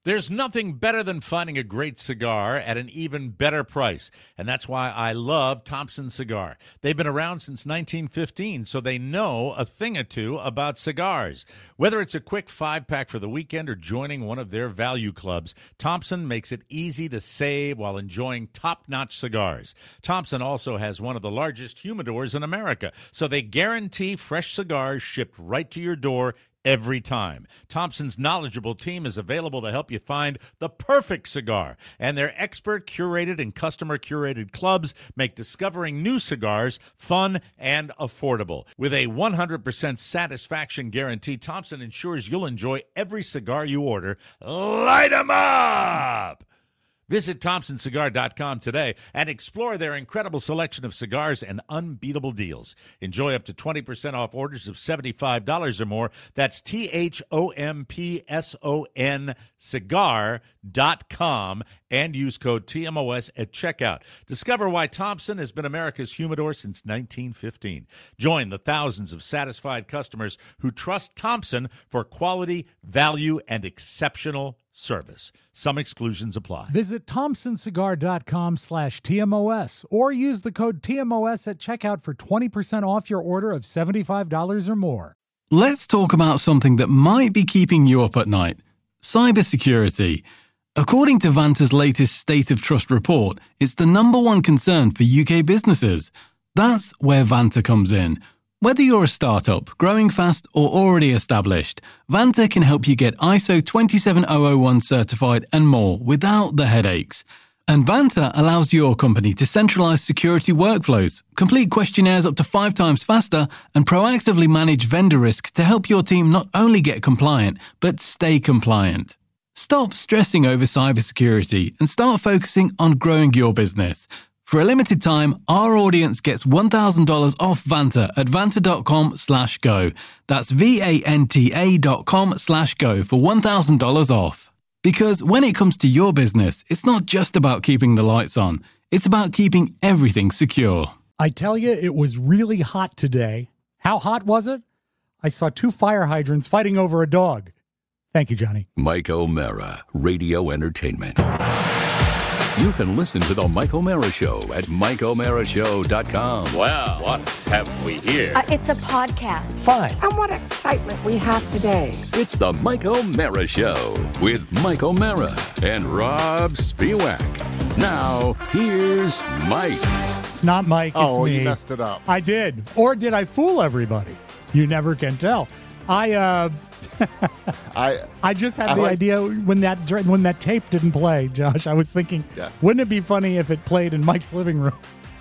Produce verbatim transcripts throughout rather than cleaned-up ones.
There's nothing better than finding a great cigar at an even better price, and that's why I love Thompson Cigar. They've been around since nineteen fifteen, so they know a thing or two about cigars. Whether it's a quick five-pack for the weekend or joining one of their value clubs, Thompson makes it easy to save while enjoying top-notch cigars. Thompson also has one of the largest humidors in America, so they guarantee fresh cigars shipped right to your door every time. Thompson's knowledgeable team is available to help you find the perfect cigar, and their expert curated and customer curated clubs make discovering new cigars fun and affordable. With a one hundred percent satisfaction guarantee, Thompson ensures you'll enjoy every cigar you order. Light 'em up! Visit Thompson Cigar dot com today and explore their incredible selection of cigars and unbeatable deals. Enjoy up to twenty percent off orders of seventy-five dollars or more. That's T H O M P S O N cigar dot com and use code T M O S at checkout. Discover why Thompson has been America's humidor since nineteen fifteen. Join the thousands of satisfied customers who trust Thompson for quality, value, and exceptional service. Some exclusions apply. Visit Thompson Cigar dot com slash T M O S or use the code T M O S at checkout for twenty percent off your order of seventy-five dollars or more. Let's talk about something that might be keeping you up at night. Cybersecurity. According to Vanta's latest State of Trust report, it's the number one concern for U K businesses. That's where Vanta comes in. Whether you're a startup, growing fast, or already established, Vanta can help you get I S O twenty-seven thousand one certified and more without the headaches. And Vanta allows your company to centralize security workflows, complete questionnaires up to five times faster, and proactively manage vendor risk to help your team not only get compliant, but stay compliant. Stop stressing over cybersecurity and start focusing on growing your business. For a limited time, our audience gets one thousand dollars off Vanta at vanta.com slash go. That's V-A-N-T-A dot com slash go for one thousand dollars off. Because when it comes to your business, it's not just about keeping the lights on. It's about keeping everything secure. I tell you, it was really hot today. How hot was it? I saw two fire hydrants fighting over a dog. Thank you, Johnny. Mike O'Mara, Radio Entertainment. You can listen to The Mike O'Mara Show at Mike O'Mara Show dot com. Well, what have we here? Uh, it's a podcast. Fine. And what excitement we have today. It's The Mike O'Mara Show with Mike O'Mara and Rob Spiewak. Now, here's Mike. It's not Mike, it's oh, me. You messed it up. I did. Or did I fool everybody? You never can tell. I, uh... I I just had I the like, idea when that when that tape didn't play, Josh. I was thinking, yes. Wouldn't it be funny if it played in Mike's living room,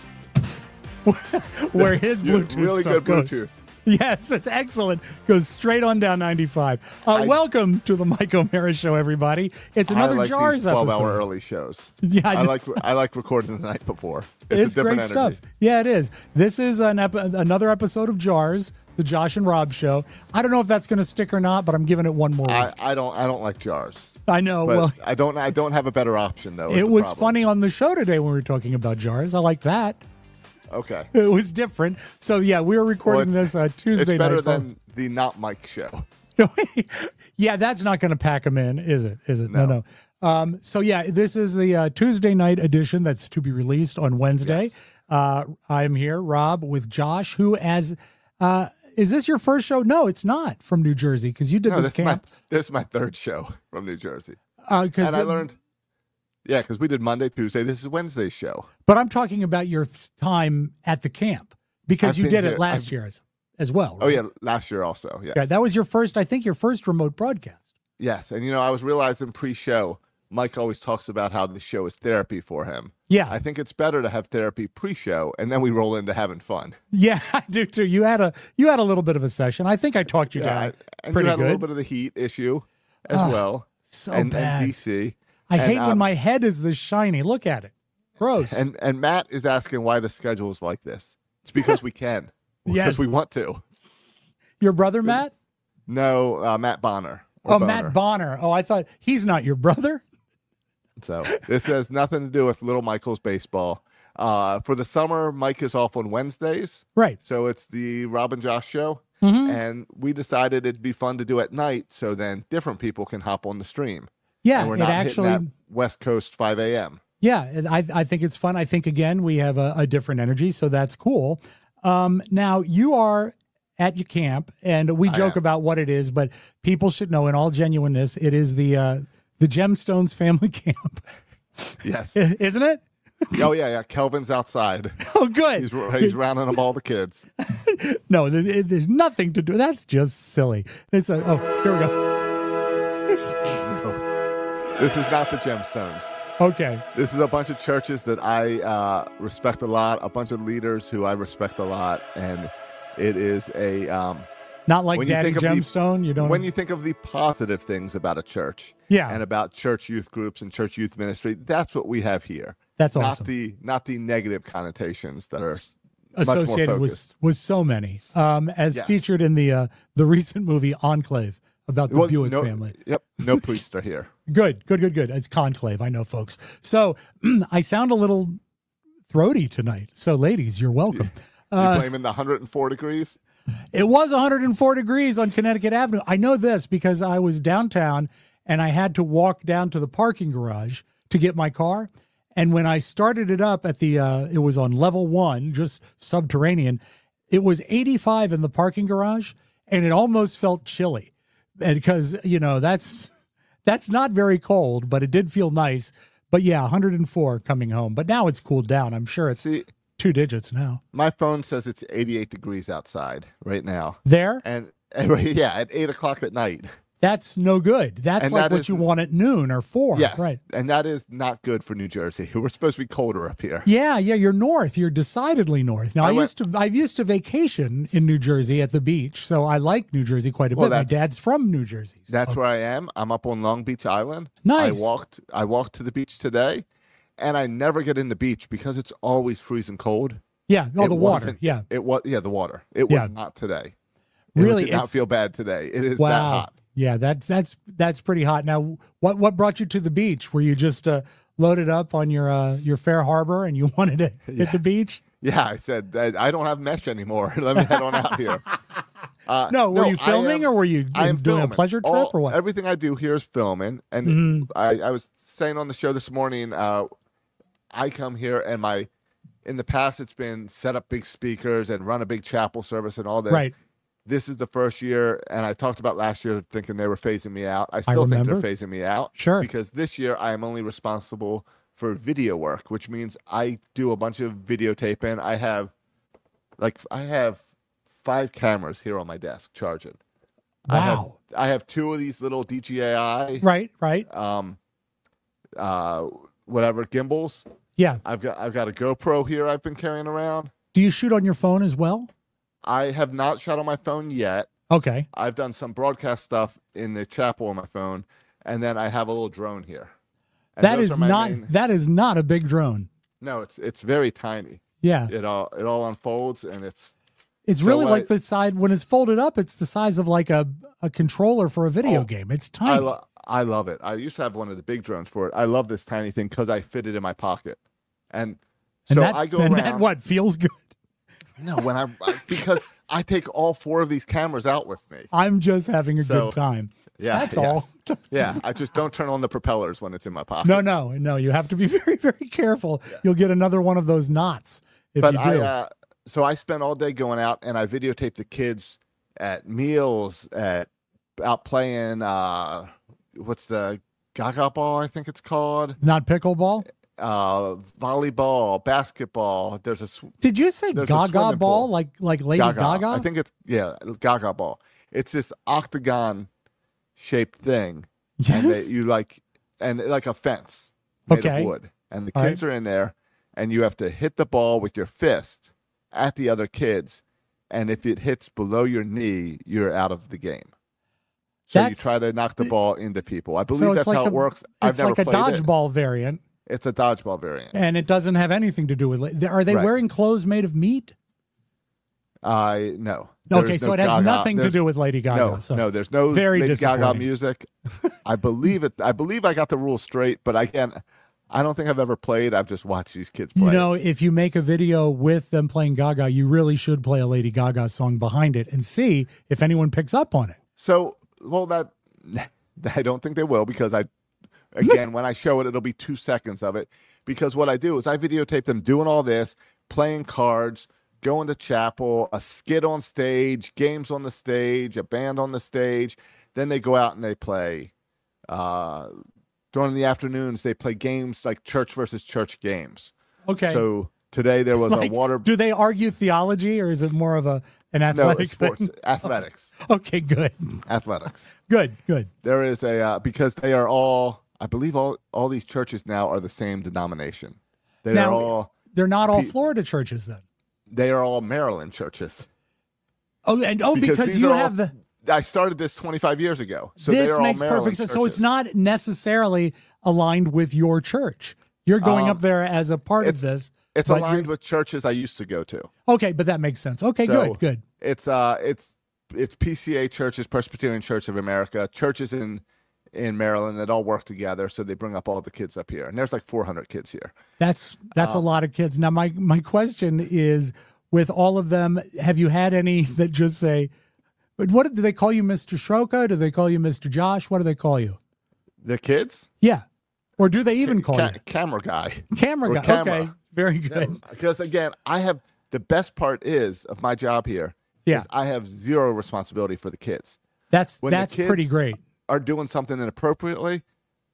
where his Bluetooth really stuff good goes? Bluetooth. Yes, it's excellent. Goes straight on down ninety-five. Uh, I, welcome to the Mike O'Mara Show, everybody. It's another I like Jars these twelve episode. hour early shows. Yeah, I, I like I like recording the night before. It's, it's a different great energy. stuff. Yeah, it is. This is an ep- another episode of Jars, the Josh and Rob Show. I don't know if that's going to stick or not, but I'm giving it one more week. I, I don't I don't like jars. I know. But Well, I don't I don't have a better option though. is it the was problem. funny on the show today when we were talking about jars. I like that. Okay. It was different. So yeah, we were recording Well, this uh, Tuesday It's better night. than the not Mike show. Yeah, that's not going to pack them in, is it? Is it? No, No. no. Um, so yeah, this is the uh, Tuesday night edition that's to be released on Wednesday. Yes. Uh, I'm here, Rob, with Josh, who as uh, is this your first show? No, it's not from New Jersey because you did No, this this is, my, camp. this is my third show from New Jersey. Uh, And I learned, yeah, because we did Monday, Tuesday. This is Wednesday's show. but I'm talking about your time at the camp because I've you been did it here- last I've- year as, as well. Oh, right? yeah, last year also. Yes. Yeah, that was your first, I think, your first remote broadcast. Yes. And, you know, I was realizing pre-show, Mike always talks about how the show is therapy for him. Yeah. I think it's better to have therapy pre-show, and then we roll into having fun. Yeah, I do too. You had a you had a little bit of a session. I think I talked you Yeah, down I- and pretty you had good. a little bit of the heat issue as Oh, well. so and, bad. and D C. I And, hate when um, my head is this shiny. Look at it. Gross. And and Matt is asking why the schedule is like this. It's because we can. Yes. Because we want to. Your brother, Matt? No, uh, Matt Bonner. or Oh, Boner. Matt Bonner. Oh, I thought he's not your brother. So this has nothing to do with Little Michael's baseball. Uh, for the summer, Mike is off on Wednesdays. Right. So it's the Rob and Josh show. Mhm. And we decided it'd be fun to do at night so then different people can hop on the stream. Yeah, and we're it not actually. hitting that West Coast five a.m. Yeah, and I I think it's fun. I think again we have a, a different energy, so that's cool. Um, now you are at your camp, and we joke about what it is, but people should know, in all genuineness, it is the uh, the Gemstones family camp. Yes, isn't it? Oh yeah, yeah. Kelvin's outside. Oh, good. He's he's rounding up all the kids. No, there, there's nothing to do. That's just silly. It's a, oh, here we go. No, this is not the Gemstones. Okay. This is a bunch of churches that I uh, respect a lot, a bunch of leaders who I respect a lot, and it is a um, not like when you Daddy think of the- Gemstone. You don't. when you think of the positive things about a church, Yeah. and about church youth groups and church youth ministry, that's what we have here. That's not awesome. the not the negative connotations that are much more Associated with focused. with so many, um, as Yes. featured in the uh, the recent movie Enclave about the Well, Buick no- family. Yep, no police are here. Good, good, good, good. It's Conclave, I know, folks. So I sound a little throaty tonight. So, ladies, you're welcome. You Uh, blaming the one hundred four degrees? It was one hundred four degrees on Connecticut Avenue. I know this because I was downtown and I had to walk down to the parking garage to get my car. And when I started it up at the, uh, it was on level one, just subterranean, it was eighty-five in the parking garage, and it almost felt chilly. Because, you know, that's that's not very cold, but it did feel nice. But yeah, one hundred four coming home. But now it's cooled down. I'm sure it's See, two digits now. my phone says it's eighty-eight degrees outside right now, There? and, and yeah, at eight o'clock at night. That's no good. That's And like that what is- you want at noon or four. Yes, Right. and that is not good for New Jersey. We're supposed to be colder up here. Yeah, yeah, you're north. You're decidedly north. Now I, I went- used to I've used to vacation in New Jersey at the beach, so I like New Jersey quite a Well, bit. My that's- dad's from New Jersey. so- That's where I am. I'm up on Long Beach Island. Nice. I walked. I walked to the beach today, and I never get in the beach because it's always freezing cold. Yeah, oh It the water. wasn't- Yeah. It was. Yeah, the water. It Yeah. was not today. It Really, did not it's- feel bad today. It is Wow. that hot. Yeah, that's that's that's pretty hot. Now, what what brought you to the beach? Were you just uh, loaded up on your uh, your Fair Harbor and you wanted to hit the beach? Yeah, I said I I don't have mesh anymore. Let me head on out here. Uh, No, were you I filming am- or were you I am doing a filming. pleasure trip All- or what? Everything I do here is filming, and Mm-hmm. I, I was saying on the show this morning. Uh, I come here, and my in the past it's been set up big speakers and run a big chapel service and all this. Right. This is the first year, and I talked about last year thinking they were phasing me out. I still think they're remember. phasing me out. Sure. Because this year I am only responsible for video work, which means I do a bunch of videotaping. I have, like, I have five cameras here on my desk charging. I have, Wow. I have two of these little D J I, Right, right. um, uh, whatever gimbals. Yeah. I've got I've got a GoPro here I've been carrying around. Do you shoot on your phone as well? I have not shot on my phone yet. Okay. I've done some broadcast stuff in the chapel on my phone, and then I have a little drone here. And That those is are my not main- that is not a big drone. No, it's it's very tiny. Yeah. It all it all unfolds, and it's It's So really I- like the side when it's folded up, it's the size of like a, a controller for a video Oh, game. It's I tiny. lo- I love it. I used to have one of the big drones for it. I love this tiny thing because I fit it in my pocket, and and so that, I go and around. that what feels good. No, when I, I because I take all four of these cameras out with me. I'm just having a So, good time. Yeah, That's yes. all. Yeah, I just don't turn on the propellers when it's in my pocket. No, no, no. You have to be very, very careful. You'll get another one of those knots if but you I do. uh, so I spend all day going out and I videotape the kids at meals, at out playing. Uh, what's the Gaga ball? I think it's called. Not pickleball. Uh, volleyball, basketball. There's a sw- Did you say There's a Gaga swimming ball, pool. like like Lady Gaga. Gaga? I think it's yeah, Gaga ball. It's this octagon shaped thing, and Yes. they, you like and like a fence made Okay. of wood, and the All kids are in there, and you have to hit the ball with your fist at the other kids, and if it hits below your knee, you're out of the game. So That's- you try to knock the ball into people. I believe so it's that's like how a, it works. I've It's never like a played it. dodgeball variant, It's a dodgeball variant. and it doesn't have anything to do with. la- Are they Right. wearing clothes made of meat? I no. Okay, There's so no it has Gaga. nothing to There's- do with Lady Gaga. No, so. no, there's no Very Lady Gaga disappointing. music. I believe it. I believe I got the rules straight, but I can't. I don't think I've ever played. I've just watched these kids play. You know, if you make a video with them playing Gaga, you really should play a Lady Gaga song behind it and see if anyone picks up on it. so well that I don't think they will because I Again, when I show it, it'll be two seconds of it. Because what I do is I videotape them doing all this, playing cards, going to chapel, a skit on stage, games on the stage, a band on the stage. Then they go out and they play. Uh, during the afternoons, they play games like church versus church games. Okay. So today there was Like, a water. Do they argue theology, or is it more of a an No, athletic it's sports. thing? Athletics. Okay, good, Athletics. good, good. There is a, uh, because they are all, I believe all, all these churches now are the same denomination. They Now, are all, they're not all Pe- Florida churches then. they are all Maryland churches. Oh, and oh, because, these you are all- have the. I started this twenty-five years ago. So they This are all makes Maryland perfect sense. So it's churches. not necessarily aligned with your church. You're going Um, up there as a part of it's- this. It's but aligned you're- with churches I used to go to. Okay, but that makes sense. Okay, So good, good. It's uh, it's it's P C A churches, Presbyterian Church of America, churches in in Maryland that all work together. So they bring up all the kids up here, and there's like four hundred kids here. That's that's a Um, lot of kids. Now, my my question is, with all of them, have you had any that just say, "But what do they call you, Mister Shroka? Do they call you Mister Josh? What do they call you?" The kids, Yeah, or do they even call Ca- you camera guy. camera or guy? camera. Okay, very good. Because again, I have the best part is of my job here. Yeah. is I have zero responsibility for the kids. That's When the that's kids pretty great. Are doing something inappropriately,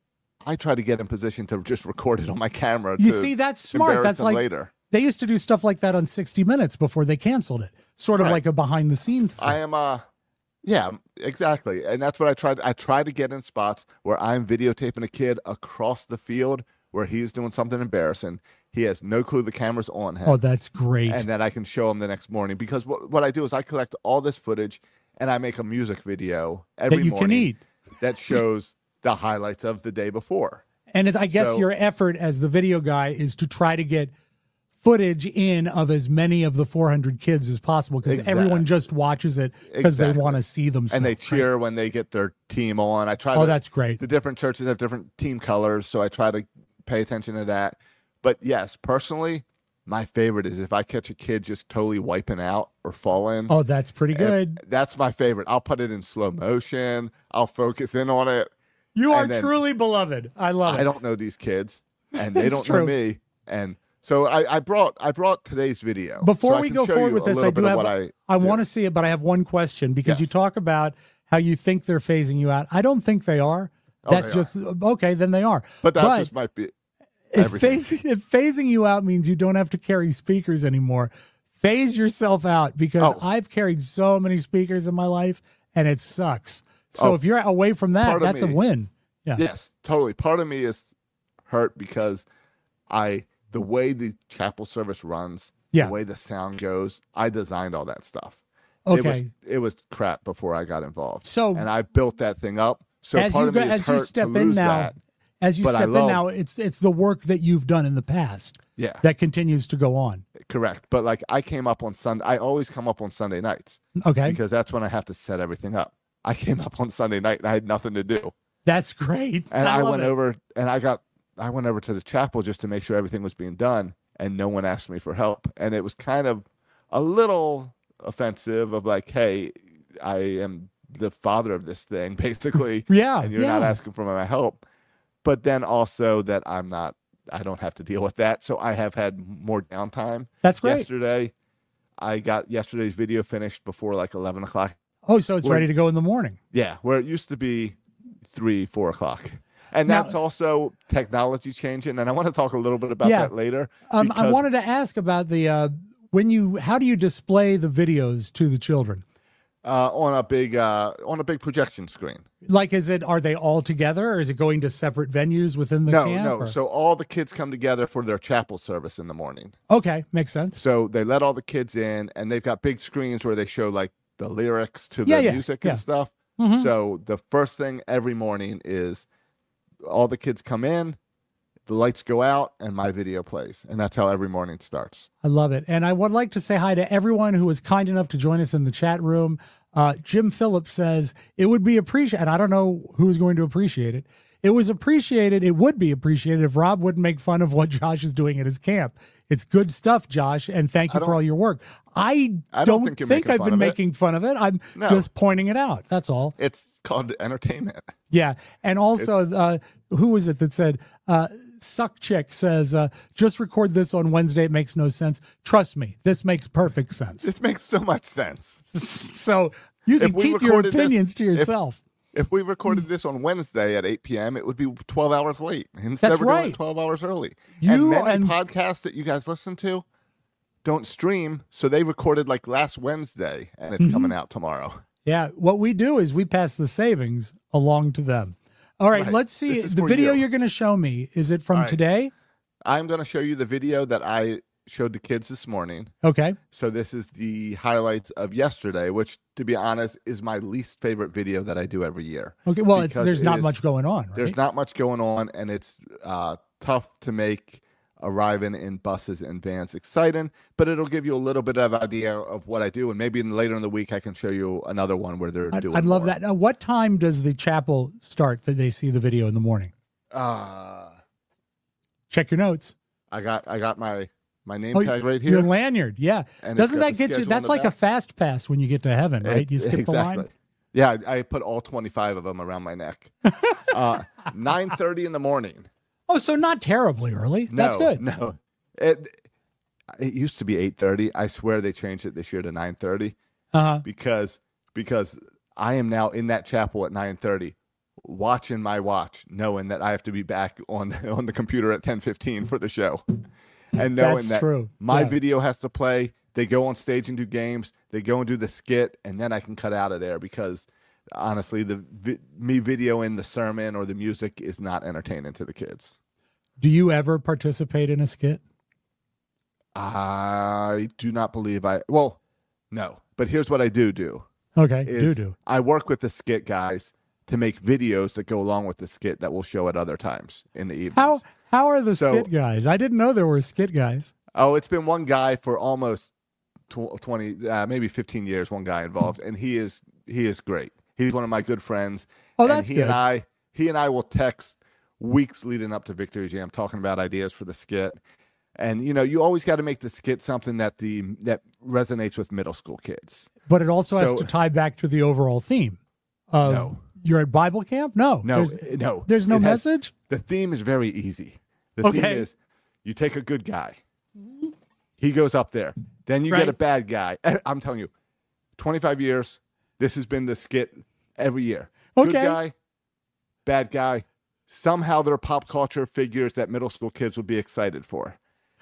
I try to get in position to just record it on my camera. You to see, that's smart. embarrass That's them like later. they used to do stuff like that on sixty minutes before they canceled it. Sort of Right. like a behind the scenes thing. I am uh yeah, exactly. And that's what I tried. I try to get in spots where I'm videotaping a kid across the field where he's doing something embarrassing. He has no clue the camera's on him. Oh, that's great. And that I can show him the next morning. Because what, what I do is I collect all this footage and I make a music video every that you morning can eat. that shows the highlights of the day before. And it's, I guess So- your effort as the video guy is to try to get footage in of as many of the four hundred kids as possible, because Exactly. everyone just watches it because they Exactly. want to see themselves. And they cheer when they get their team on. I try Oh, to, that's great. The different churches have different team colors, so I try to pay attention to that. But yes, personally, my favorite is if I catch a kid just totally wiping out or falling. Oh, that's pretty And good. That's my favorite. I'll put it in slow motion. I'll focus in on it. You are and then- truly beloved. I love I it. don't know these kids, and they It's don't true. know me. And so I, I brought I brought today's video. Before so I we can go show forward you with a this, I little do bit of have. what I, I, do. want to see it, but I have one question because you Yes. talk about how you think they're phasing you out. I don't think they are. Oh, That's they just okay. Then they are. But that just might be if everything. phasing, if phasing you out means you don't have to carry speakers anymore, phase yourself out, because Oh. I've carried so many speakers in my life and it sucks. So Oh, if you're away from that, part of that's a me- win. Yeah. Yes, totally. Part of me is hurt because I the way the chapel service runs, Yeah. the way the sound goes, I designed all that stuff. Okay. It was, it was crap before I got involved. So- and I built that thing up. So as part you of go, me is as you hurt step to in lose now, that. as you but I step in love- now, it's it's the work that you've done in the past Yeah, that continues to go on. correct. But like I came up on Sunday. I always come up on Sunday nights Okay. because that's when I have to set everything up. I came up on Sunday night and I had nothing to do. That's great. And I, love went it. over and I got I went over to the chapel just to make sure everything was being done, and no one asked me for help. And it was kind of a little offensive of like, hey, I am the father of this thing, basically. Yeah, And you're not yeah. asking for my help. But then also that I'm not I don't have to deal with that. So I have had more downtime. That's great. Yesterday I got yesterday's video finished before like eleven o'clock. Oh, so it's Where- ready to go in the morning. Yeah, where it used to be three, four o'clock. And Now- that's also technology changing. And I want to talk a little bit about Yeah. that later. Um, I because- wanted to ask about the uh, when you how do you display the videos to the children? uh, on a big uh, on a big projection screen. Like, is it are they all together, or is it going to separate venues within the No, camp? no. or- So all the kids come together for their chapel service in the morning. okay, makes sense. So they let all the kids in, and they've got big screens where they show like the lyrics to the Yeah, yeah, music yeah. and stuff. Mhm. So the first thing every morning is all the kids come in, the lights go out, and my video plays, and that's how every morning starts. I love it. And I would like to say hi to everyone who was kind enough to join us in the chat room. Uh, Jim Phillips says, it would be appreciated, and I don't know who's going to appreciate it, it was appreciated. It would be appreciated if Rob wouldn't make fun of what Josh is doing at his camp. It's good stuff, Josh, and thank you for all your work. I, I don't, don't think, you're think making I've fun been of it. making fun of it. I'm No. just pointing it out. That's all. It's called entertainment. Yeah. And also, uh, who was it that said, uh, Suck Chick says, uh, just record this on Wednesday. It makes no sense. Trust me, this makes perfect sense. This makes so much sense. So you can If we keep your recorded this- opinions to if- yourself. If we recorded this on Wednesday at eight p.m., it would be twelve hours late. Instead, That's we're doing right. it twelve hours early. You and many and- podcasts that you guys listen to don't stream, so they recorded like last Wednesday, and Mm-hmm. it's coming out tomorrow. Yeah, what we do is we pass the savings along to them. All right, Right. let's see. This is The for video you. you're going to show me, is it from All right. today? I'm going to show you the video that I showed the kids this morning. Okay. So this is the highlights of yesterday, which, to be honest, is my least favorite video that I do every year. Okay, well, it's, Because there's it not is- much going on, right? There's not much going on, and it's uh, tough to make arriving in buses and vans exciting, but it'll give you a little bit of idea of what I do, and maybe in, later in the week I can show you another one where they're I'd, doing I'd love more. that. Now, what time does the chapel start that they see the video in the morning? Uh, Check your notes. I got I got my, my name Oh, tag right your here. lanyard, yeah. And it's Doesn't got that the get you? schedule in That's the like a back. fast pass when you get to heaven, right? It- You skip exactly. the line. Yeah, I, I put all twenty-five of them around my neck. uh, nine thirty in the morning. Oh, so not terribly early. No, That's good. No, it it used to be eight thirty. I swear they changed it this year to nine thirty Uh-huh. because because I am now in that chapel at nine thirty, watching my watch, knowing that I have to be back on on the computer at ten fifteen for the show, and knowing That's that true. my Yeah. video has to play. They go on stage and do games. They go and do the skit, and then I can cut out of there because honestly, the vi- me videoing the sermon or the music is not entertaining to the kids. Do you ever participate in a skit? I do not believe I. Well, no. But here's what I do do. Okay, is do do. I work with the skit guys to make videos that go along with the skit that we'll show at other times in the evenings. How how are the So- skit guys? I didn't know there were skit guys. Oh, it's been one guy for almost tw- twenty, uh, maybe fifteen years. One guy involved, and he is he is great. He's one of my good friends. Oh, and that's he good. And I, he and I will text weeks leading up to Victory Jam, talking about ideas for the skit. And you know, you always got to make the skit something that the that resonates with middle school kids. But it also has So- to tie back to the overall theme of No. you're at Bible camp? No. No, There's, no. there's no It has- message? The theme is very easy. The theme Okay. is you take a good guy. He goes up there. Then you Right. get a bad guy. I'm telling you, twenty-five years, this has been the skit every year. Good Okay. guy, bad guy. Somehow they're pop culture figures that middle school kids would be excited for.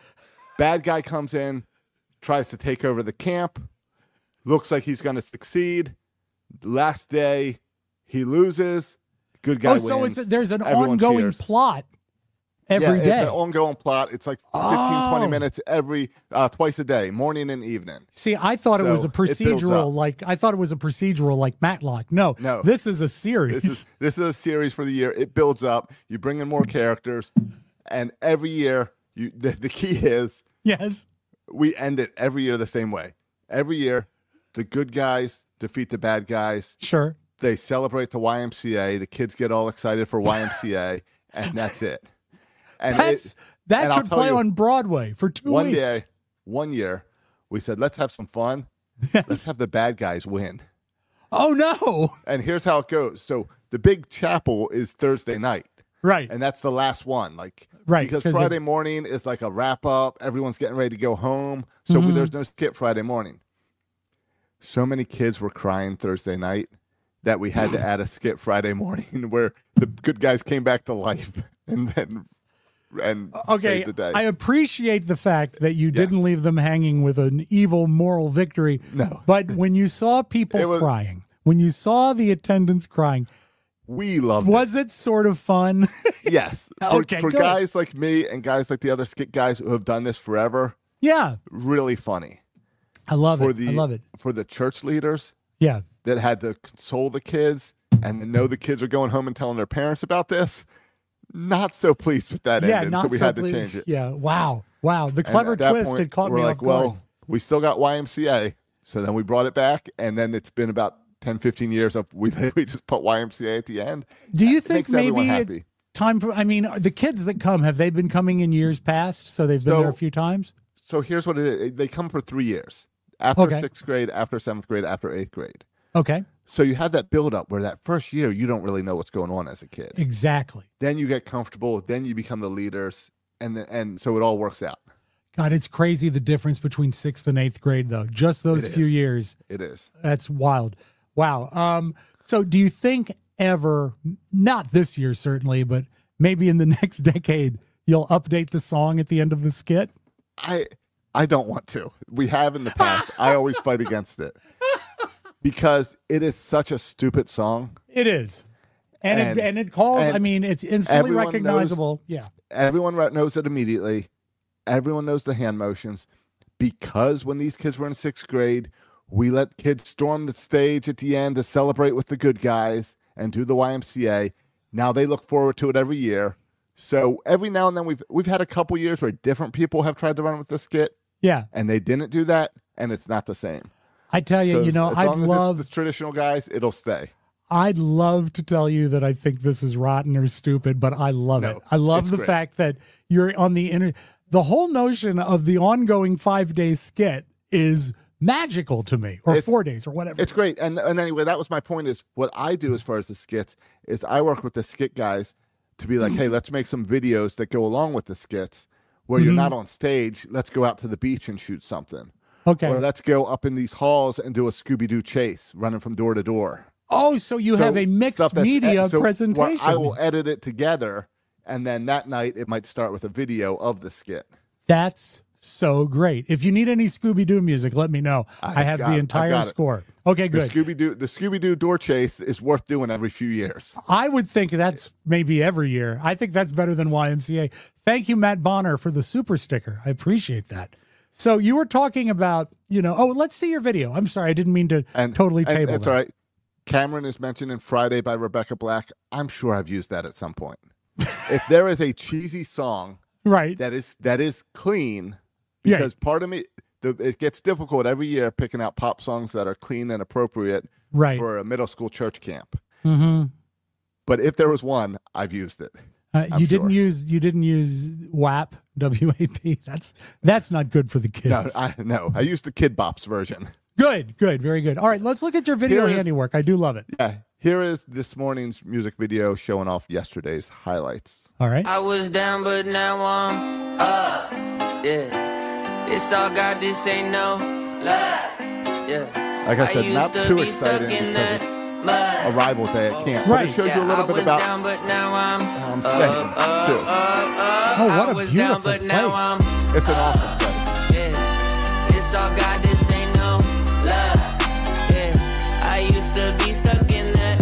Bad guy comes in, tries to take over the camp, looks like he's going to succeed. Last day, he loses. Good guy Oh, wins. so it's a, there's an Everyone ongoing cheers. plot every yeah, day. It's an ongoing plot. It's like fifteen, Oh. twenty minutes every, uh, twice a day, morning and evening. See, I thought it was So a it builds procedural, up. like I thought it was a procedural like Matlock. No, No. this is a series. This is this is a series for the year. It builds up. You bring in more characters, and every year, you the, the key is yes. we end it every year the same way. Every year, the good guys defeat the bad guys. Sure. They celebrate the Y M C A. The kids get all excited for Y M C A, and that's it. And That's it, that and I'll could tell play you, on Broadway for two one weeks. day, one year, we said, let's have some fun. Let's have the bad guys win. Oh no. And here's how it goes. So the big chapel is Thursday night. Right. And that's the last one. Like, Right, Because 'cause Friday it- morning is like a wrap up. Everyone's getting ready to go home. So Mm-hmm. there's no skit Friday morning. So many kids were crying Thursday night that we had to add a skit Friday morning where the good guys came back to life and then and Okay, saved the day. I appreciate the fact that you didn't leave them hanging with an evil moral victory. No. But when you saw people It was- crying, when you saw the attendants crying, we loved it. was it sort of fun? Yes. For, Okay, for good. guys like me and guys like the other skit guys who have done this forever, Yeah. really funny. I love For it. the I love it. for the church leaders Yeah. that had to console the kids and to know the kids are going home and telling their parents about this, not so pleased with that Yeah, ending, not so we so had to pleased. change it. Yeah. Wow. Wow. The And clever at that twist point, had caught we're me like, off guard. well, we still got Y M C A, so then we brought it back, and then it's been about ten, fifteen years of we we just put Y M C A at the end. Do you It think makes everyone maybe it, happy. time for, I mean, the kids that come, have they been coming in years past? So they've been So- there a few times? So here's what it is. They come for three years. After Okay. sixth grade, after seventh grade, after eighth grade. Okay. So you have that build up where that first year you don't really know what's going on as a kid. Exactly. Then you get comfortable. Then you become the leaders, and the, and so it all works out. God, it's crazy the difference between sixth and eighth grade, though. Just those It few is. years. It is. That's wild. Wow. Um, so do you think ever, not this year certainly, but maybe in the next decade, you'll update the song at the end of the skit? I I don't want to. We have in the past. I always fight against it because it is such a stupid song. It is. And, And- it, and it calls, and I mean, it's instantly everyone recognizable. Yeah. Everyone re- knows it immediately. Everyone knows the hand motions because when these kids were in sixth grade, we let kids storm the stage at the end to celebrate with the good guys and do the Y M C A. Now they look forward to it every year. So every now and then we've we've had a couple years where different people have tried to run with the skit Yeah. and they didn't do that, and it's not the same. I tell you, So you know, as I'd long as love, it's the traditional guys, it'll stay. I'd love to tell you that I think this is rotten or stupid, but I love No, it. I love it's the great. fact that you're on the inter. The whole notion of the ongoing five day skit is magical to me, or It's- four days, or whatever. It's great. And and anyway, that was my point is what I do as far as the skits is I work with the skit guys to be like, hey, let's make some videos that go along with the skits where you're Mm-hmm. not on stage. Let's go out to the beach and shoot something. Okay. Or let's go up in these halls and do a Scooby-Doo chase running from door to door. Oh, so you So have a mixed stuff that's media ed- so where presentation. I will edit it together, and then that night it might start with a video of the skit. That's so great. If you need any Scooby Doo music, let me know. I I've have got the it. I've entire got it. score. Okay, The good. Scooby Doo, the Scooby Doo door chase is worth doing every few years. I would think that's maybe every year. I think that's better than Y M C A. Thank you, Matt Bonner, for the super sticker. I appreciate that. So you were talking about, you know, oh, let's see your video. I'm sorry, I didn't mean to And totally and table That's that. all right. Cameron is mentioned in Friday by Rebecca Black. I'm sure I've used that at some point. If there is a cheesy song Right. that is that is clean, Yeah. because part of me, the, it gets difficult every year picking out pop songs that are clean and appropriate Right. for a middle school church camp. Mm-hmm. But if there was one, I've used it. Uh, I'm you didn't sure. use you didn't use W A P W A P. That's that's not good for the kids. No, I no, I used the Kid Bops version. Good, good, very good. All right, let's look at your video Here is- handiwork. I do love it. Yeah, here is this morning's music video showing off yesterday's highlights. All right. I was down, but now I'm up. Yeah, this all God, this ain't no love. Yeah, Like I said, used not to too be stuck exciting in because that it's mud. Arrival Day at camp. Right. But it shows Yeah, you a little I bit was about down, but now I'm I'm up, staying, up, too. up, up. Oh, what I a was beautiful down, but now place. I'm It's an awesome place. yeah. This all God, this ain't no love. Yeah, I used to be stuck in that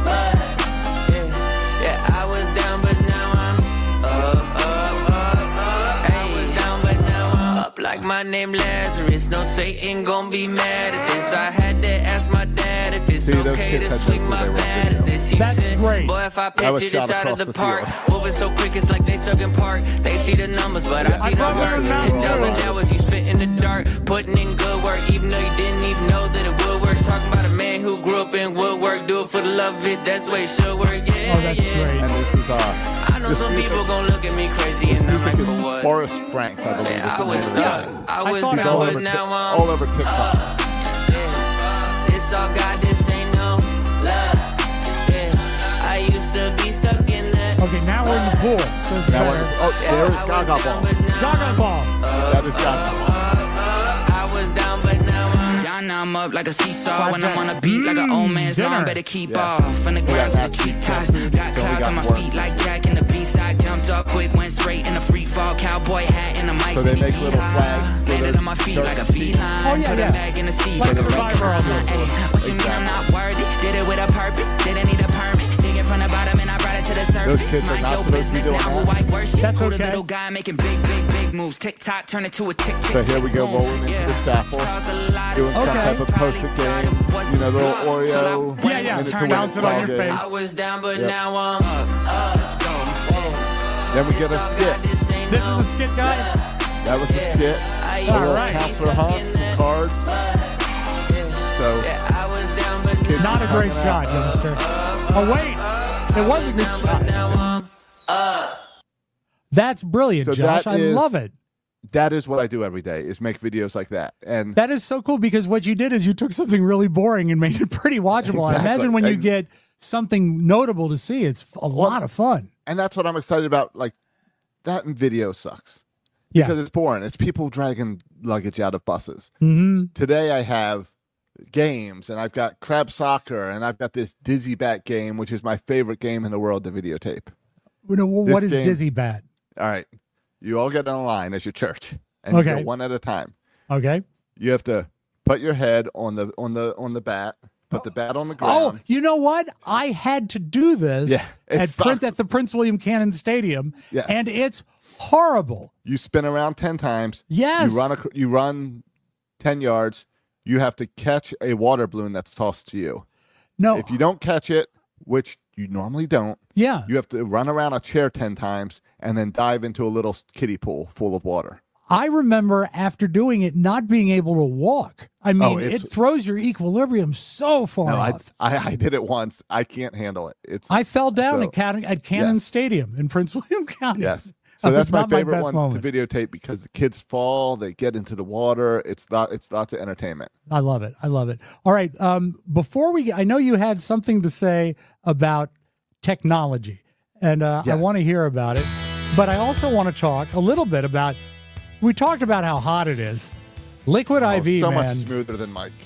mud. Yeah, yeah, I was down, but now I'm up, up, up, up. I was down, but now I'm up like my name Lazarus. No Satan gon' be mad at this. I had to ask my dad if it's See, those okay kids to had swing those my when they were bat video. at this. He That's said, great. boy, if I That was pitch it, it's shot out of across the the park. field. Moving so quick, it's like they stuck in park. They see the numbers, but I see the thought we were work. not ten thousand good. hours you spent in the dark, putting in good work, even though you didn't even know that it would work. Talking about a man who grew up in woodwork, do it for the love of it, that's the way it should work. Yeah, Oh, that's yeah. great. And this is uh I know this some music- people gon' look at me crazy, This and I'm music like, is for what? Forrest Frank, I believe. Yeah, is I the was name of the stuck. guy. I I was thought He's down, all but over, now Tik- I'm all over TikTok. yeah. This all God, this ain't no love. Yeah, I used to be stuck in that. Okay, now we're in the pool. So this is Now better. we're- oh, there is I was Gaga down, Ball. but now Gaga I'm ball. That is Gaga Ball. I was down, but now I'm Down, now I'm up like a seesaw. Slide When that. I'm on a beat like an old man's dinner. lawn, better keep Yeah. off. From the Yeah, ground to the that's- treetops. that's- Got it's only clouds on my gotten worse. feet like Jack in the Beanstalk. Jumped up quick, went straight in a free fall. Cowboy hat and a mic. So they make little flags for Landed their on my feet like a church feet. feline. Oh, yeah, Put yeah. it back in the seat. Like Put it Survivor back. almost. Ay, what you mean I'm not worthy? Did it with a purpose. Didn't need a permit. Digging from the bottom and I brought it to the surface. kids are Mind not your supposed to be business doing now. that. Who I worship. That's Who the okay. little guy making big, big, big moves. Tick tock, turn it to a tick, tick. So here we go, boom. rolling into Yeah. the chapel, Talk a lot of doing some Okay. type of perfect game. You know, the little Oreo. Yeah, yeah, minute to turn win bounce it on your ball game. face. I was down, but Yep. now I'm up. Yeah. Then we get This a all skit. God, this ain't This no is a skit guy. That was the skit. I A used little to right. be counselor stuck hunt, in some that cards. mud. So Yeah, I was down, but now Not a great Hanging shot, out. youngster. Oh, wait. It was a good shot. now I'm That's brilliant, So Josh. that I is- love it. That is what I do every day, is make videos like that. And That is so cool because what you did is you took something really boring and made it pretty watchable. I Exactly. imagine when you Ex- get something notable to see, it's a lot of fun. and that's what I'm excited about. Like, that in video sucks. Yeah. Because it's boring. It's people dragging luggage out of buses. Mm-hmm. Today I have games, and I've got Crab Soccer, and I've got this Dizzy Bat game, which is my favorite game in the world to videotape. You know, what This is game- Dizzy Bat? All right. You all get on a line as your church, and Okay. you go one at a time. Okay. You have to put your head on the on the on the bat, put the bat on the Oh, ground. you know what? I had to do this Yeah, it at, Prince, sucks. at the Prince William Cannon Stadium, Yes. and it's horrible. You spin around ten times. Yes. You run ac- you run ten yards. You have to catch a water balloon that's tossed to you. No. If you don't catch it, which you normally don't, yeah. you have to run around a chair ten times and then dive into a little kiddie pool full of water. I remember after doing it not being able to walk. I mean, Oh, it it's- throws your equilibrium so far No, I, off. I I did it once. I can't handle it. It's I fell down so- at, Cannon, at Cannon Yes. Stadium in Prince William County. Yes. So That that's was my not my favorite best one moment. to videotape because the kids fall, they get into the water. It's not. It's lots of entertainment. I love it. I love it. All right. Um, before we, I know you had something to say about technology, and uh, I Yes. want to hear about it. But I also want to talk a little bit about. We talked about how hot it is. Liquid Oh, I V, so man. much smoother than Mike.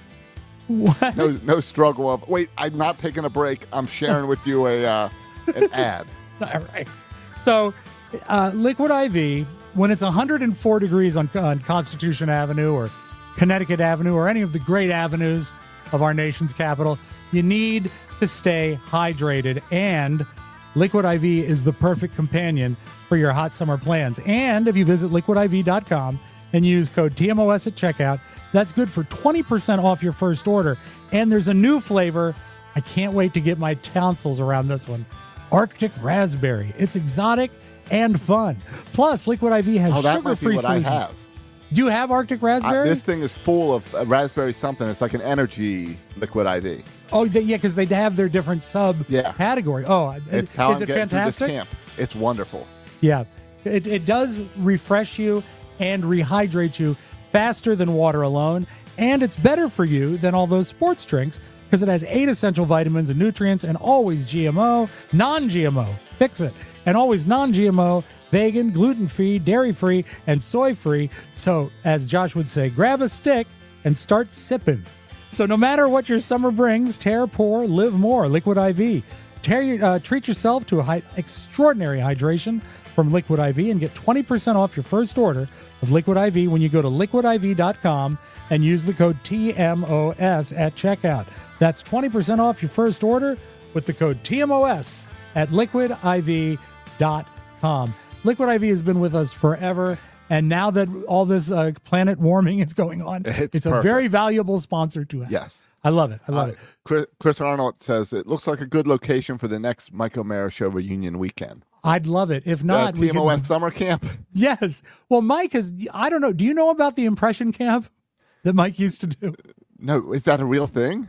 What? No, no struggle of. Wait, I'm not taking a break. I'm sharing with you a uh, an ad. All right. So, uh, Liquid I V, when it's one hundred four degrees on, on Constitution Avenue or Connecticut Avenue or any of the great avenues of our nation's capital, you need to stay hydrated. And Liquid I V is the perfect companion for your hot summer plans. And if you visit liquid I V dot com and use code T M O S at checkout, that's good for twenty percent off your first order. And there's a new flavor. I can't wait to get my tonsils around this one. Arctic Raspberry. It's exotic and fun. Plus, Liquid I V has Oh, that might be sugar-free what I solutions. have. Do you have Arctic I, Raspberry? this thing is full of uh, raspberry something. It's like an energy liquid I V. oh, they, yeah, because they have their different sub Yeah. category. Oh, It's is how I'm it getting through this fantastic? camp. It's wonderful. Yeah, it, it does refresh you and rehydrate you faster than water alone. And it's better for you than all those sports drinks because it has eight essential vitamins and nutrients and always G M O, non-G M O. Fix it. And always non-G M O, vegan, gluten-free, dairy-free, and soy-free. So, as Josh would say, grab a stick and start sipping. So no matter what your summer brings, tear, pour, live more. Liquid I V. Tear your, uh, treat yourself to a high, extraordinary hydration from Liquid I V and get twenty percent off your first order of Liquid I V when you go to liquid I V dot com and use the code T M O S at checkout. That's twenty percent off your first order with the code T M O S at liquid I V dot com. Liquid I V has been with us forever, and now that all this uh, planet warming is going on, It's it's a perfect. very valuable sponsor to us. Yes. I love it. I love Uh, it. Chris, Chris Arnold says it looks like a good location for the next Mike O'Mara Show reunion weekend. I'd love it. If Uh, not, we T M O S can, summer camp. yes. Well, Mike is. I don't know. Do you know about the impression camp that Mike used to do? No, is that a real thing?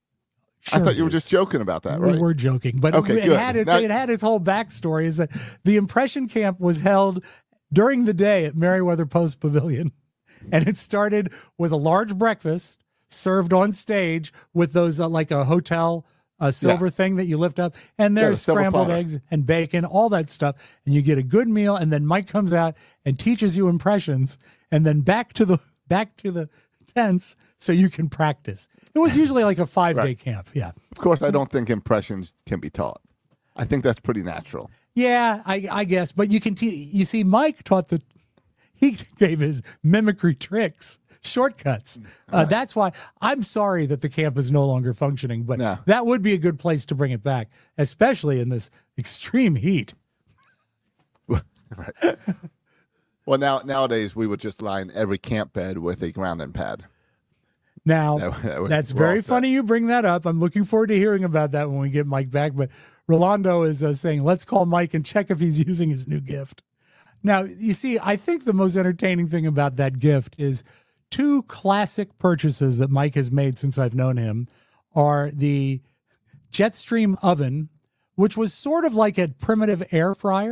I Sure thought you were it is. just joking about that, We right? were joking, but Okay, it, good. had its, Now- it had its whole backstory. Is that the impression camp was held during the day at Meriwether Post Pavilion, and it started with a large breakfast served on stage with those uh, like a hotel uh, silver Yeah. thing that you lift up, and the there's silver scrambled platter. eggs and bacon, all that stuff, and you get a good meal. And then Mike comes out and teaches you impressions, and then back to the back to the tents so you can practice. It was usually like a five day Right. camp. Yeah. Of course, I don't think impressions can be taught. I think that's pretty natural. Yeah, I, I guess, but you can. Te- you see, Mike taught the. He gave his mimicry tricks shortcuts. Uh, that's why I'm sorry that the camp is no longer functioning, but No. that would be a good place to bring it back, especially in this extreme heat. Right. Well, now nowadays we would just line every camp bed with a grounding pad. Now, That- that would- that's we're all very set. funny you bring that up. I'm looking forward to hearing about that when we get Mike back. But Rolando is uh, saying, let's call Mike and check if he's using his new gift. Now, you see, I think the most entertaining thing about that gift is two classic purchases that Mike has made since I've known him are the Jetstream oven, which was sort of like a primitive air fryer.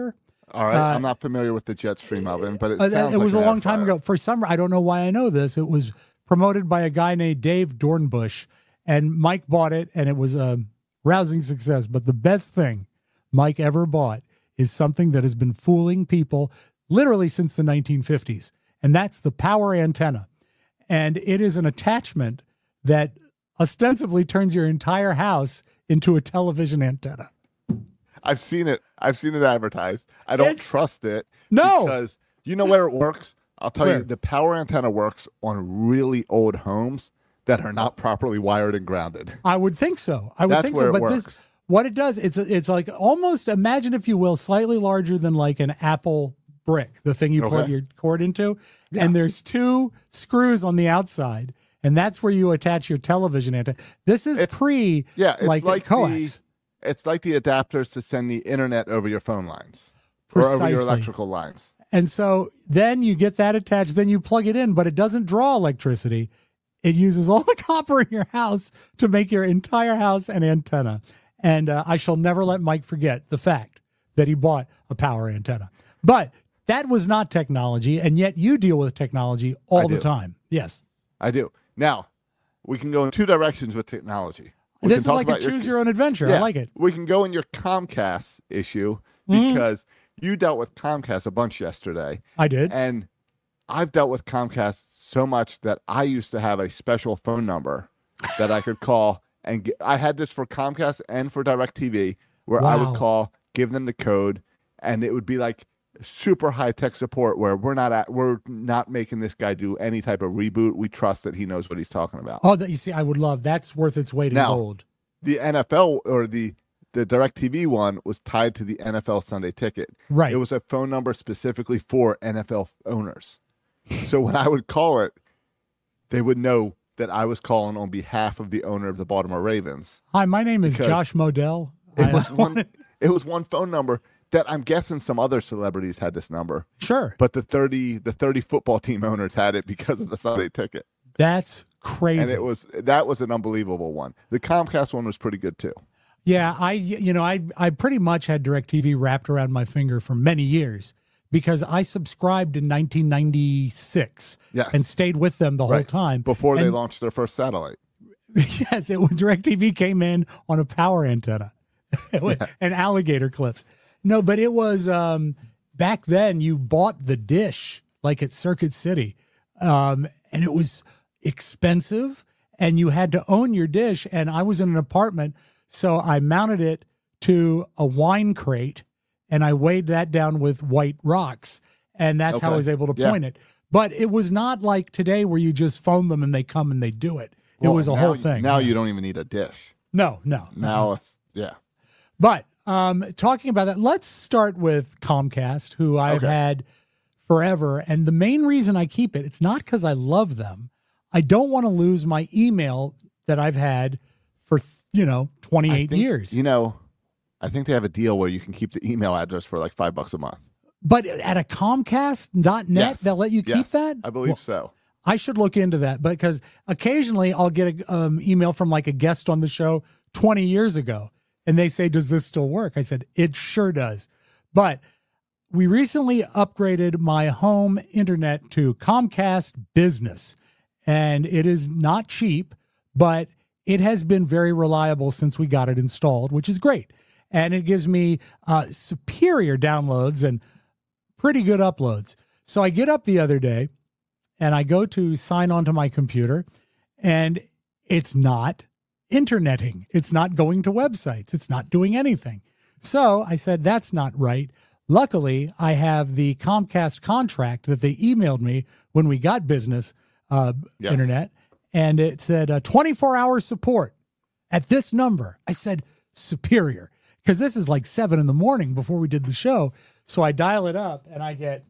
All right. Uh, I'm not familiar with the Jetstream oven, but it Uh, sounds it like was a an long air time fryer. ago. For some, I don't know why I know this. It was promoted by a guy named Dave Dornbush, and Mike bought it, and it was a rousing success. But the best thing Mike ever bought is something that has been fooling people literally since the nineteen fifties, and that's the power antenna. And it is an attachment that ostensibly turns your entire house into a television antenna. I've seen it. I've seen it advertised. I don't It's- trust it. No. Because you know where it works? I'll tell Where? you, the power antenna works on really old homes that are not properly wired and grounded. I would think so. I would That's think where so. it But this, works. what it does, it's it's like almost imagine, if you will, slightly larger than like an Apple brick, the thing you plug Okay. your cord into, and there's two screws on the outside, and that's where you attach your television antenna. This is It's- pre, Yeah, it's like, like, coax. the it's like the adapters to send the internet over your phone lines or over your Precisely. electrical lines. And so then you get that attached, then you plug it in, but it doesn't draw electricity. It uses all the copper in your house to make your entire house an antenna. And uh, I shall never let Mike forget the fact that he bought a power antenna. But that was not technology, and yet you deal with technology all I the do. time. Yes. I do. Now, we can go in two directions with technology. We This can is talk like a about your- choose your own adventure. I Yeah, like it. We can go in your Comcast issue Mm-hmm. because you dealt with Comcast a bunch yesterday. I did. And I've dealt with Comcast so much that I used to have a special phone number that I could call. And get, I had this for Comcast and for DirecTV, where I Wow. would call, give them the code, and it would be like super high tech support where we're not at, we're not making this guy do any type of reboot. We trust that he knows what he's talking about. Oh, that you see, I would love. That's worth its weight in Now- gold. The N F L or the the DirecTV one was tied to the N F L Sunday Ticket. Right. It was a phone number specifically for N F L owners. So when I would call it, they would know that I was calling on behalf of the owner of the Baltimore Ravens. Hi, my name is Because Josh Modell. It I- was one it was one phone number that I'm guessing some other celebrities had this number. Sure. But the thirty the thirty football team owners had it because of the Sunday Ticket. That's crazy. And it was that was an unbelievable one. The Comcast one was pretty good too. Yeah, I you know I I pretty much had DirecTV wrapped around my finger for many years because I subscribed in nineteen ninety-six Yes. and stayed with them the whole Right. time Before they And- launched their first satellite. Yes, it was DirecTV came in on a power antenna, and alligator clips. No, but it was um, back then. You bought the dish like at Circuit City, um, and it was expensive, and you had to own your dish. And I was in an apartment, so I mounted it to a wine crate, and I weighed that down with white rocks, and that's how I Okay. was able to Yeah. point it. But it was not like today where you just phone them and they come and they do it. It Well, was a now whole you- thing. Now Yeah. you don't even need a dish. No, no. Now it's yeah. But um, talking about that, let's start with Comcast, who I've Okay. had forever. And the main reason I keep it, it's not because I love them. I don't want to lose my email that I've had for, you know, I twenty-eight think, years. You know, I think they have a deal where you can keep the email address for like five bucks a month. But at a Comcast dot net, Yes. they'll let you keep Yes, that? I believe Well, so. I should look into that because occasionally I'll get an um, email from like a guest on the show twenty years ago and they say, does this still work? I said, it sure does. But we recently upgraded my home internet to Comcast Business, and it is not cheap, but it has been very reliable since we got it installed, which is great. And it gives me uh, superior downloads and pretty good uploads. So I get up the other day and I go to sign onto my computer, and it's not interneting. It's not going to websites. It's not doing anything. So I said, that's not right. Luckily, I have the Comcast contract that they emailed me when we got business uh, Yes. internet, and it said uh, twenty-four hour support at this number. I said, superior, because this is like seven in the morning before we did the show. So I dial it up and I get,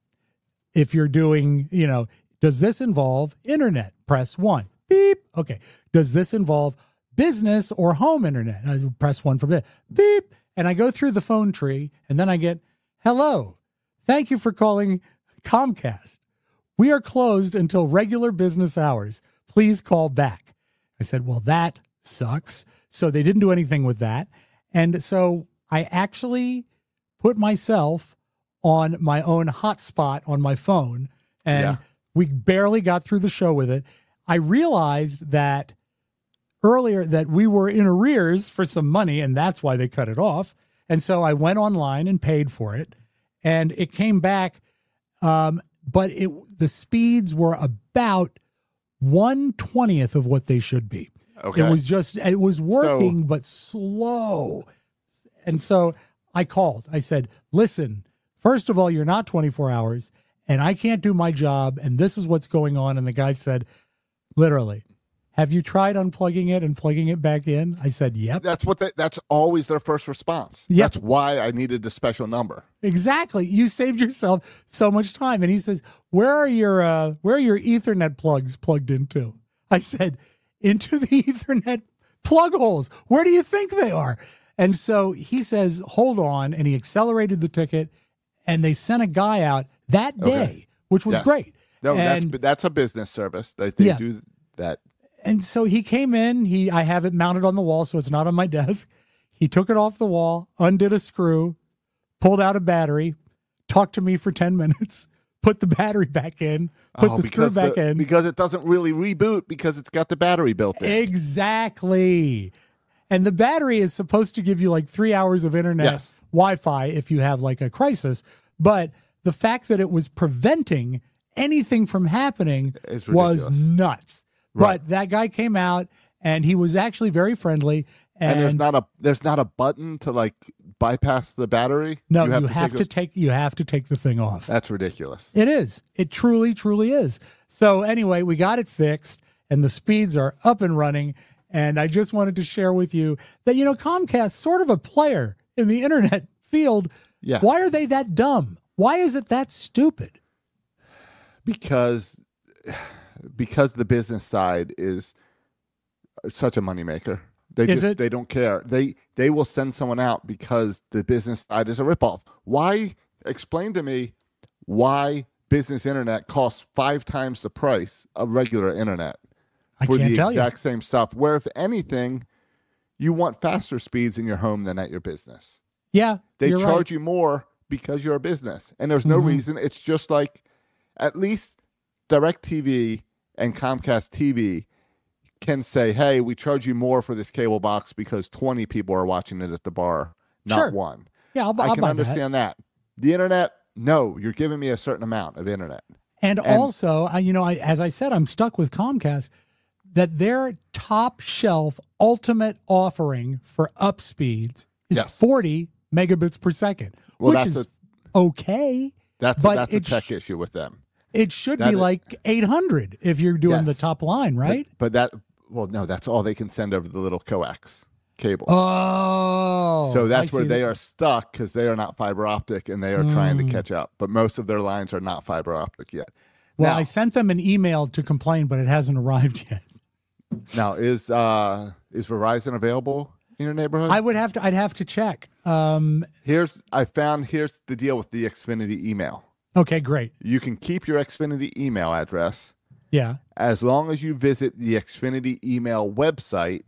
if you're doing, you know, does this involve internet? Press one. Beep. Okay. Does this involve business or home internet? I press one for bit. Beep. And I go through the phone tree and then I get, hello. Thank you for calling Comcast. We are closed until regular business hours. Please call back. I said, well, that sucks. So they didn't do anything with that. And so I actually put myself on my own hotspot on my phone, and Yeah. we barely got through the show with it. I realized that earlier that we were in arrears for some money, and that's why they cut it off. And so I went online and paid for it, and it came back. Um, but it the speeds were about one twentieth of what they should be. Okay. It was just, it was working, So- but slow. And so I called. I said, listen, first of all, you're not twenty-four hours, and I can't do my job, and this is what's going on. And the guy said, literally, have you tried unplugging it and plugging it back in? I said, yep. That's what they, that's always their first response. Yep. That's why I needed the special number. Exactly. You saved yourself so much time. And he says, where are your uh, where are your Ethernet plugs plugged into? I said, into the Ethernet plug holes. Where do you think they are? And so he says, hold on. And he accelerated the ticket, and they sent a guy out that day, Okay. which was Yes. great. No, and, that's that's a business service. They, they Yeah. do that. And so he came in. He I have it mounted on the wall, so it's not on my desk. He took it off the wall, undid a screw, pulled out a battery, talked to me for ten minutes, put the battery back in, put Oh, the screw because back the- in. Because it doesn't really reboot because it's got the battery built in. Exactly. And the battery is supposed to give you like three hours of internet Yes. Wi-Fi if you have like a crisis. But the fact that it was preventing anything from happening It's was ridiculous. nuts. Right. But that guy came out, and he was actually very friendly. And, And there's not a there's not a button to like bypass the battery. no, you have, take to those- take you have to take the thing off. That's ridiculous. It is. It truly, truly is. So anyway, we got it fixed, and the speeds are up and running. And I just wanted to share with you that, you know, Comcast, sort of a player in the internet field. Yeah. Why are they that dumb? Why is it that stupid? Because because the business side is such a moneymaker. They Is just it? they don't care. They they will send someone out because the business side is a ripoff. Why explain to me why business internet costs five times the price of regular internet I for can't the tell exact same stuff? Where if anything, you want faster speeds in your home than at your business. you. Yeah, They you're charge right. you more because you're a business. And there's no Mhm. reason. It's just like at least DirecTV and Comcast T V can say, hey, we charge you more for this cable box because twenty people are watching it at the bar, not Sure. one. Yeah, I'll, I I'll can buy understand that. The internet, no, you're giving me a certain amount of internet. And, And- also, I, you know, I, as I said, I'm stuck with Comcast, that their top shelf ultimate offering for up speeds is Yes. forty megabits per second, Well, which that's is okay. That's But a, that's a it tech sh- issue with them. It should That be is- like eight hundred if you're doing Yes. the top line, right? But, but that, well, no, that's all they can send over the little coax cable. Oh, So that's I where see they that. are stuck because they are not fiber optic and they are trying to catch up. But most of their lines are not fiber optic yet. Well, now, I sent them an email to complain, but it hasn't arrived yet. now is uh, is Verizon available in your neighborhood? I would have to. I'd have to check. Um, here's I found here's the deal with the Xfinity email. okay, great. You can keep your Xfinity email address Yeah. as long as you visit the Xfinity email website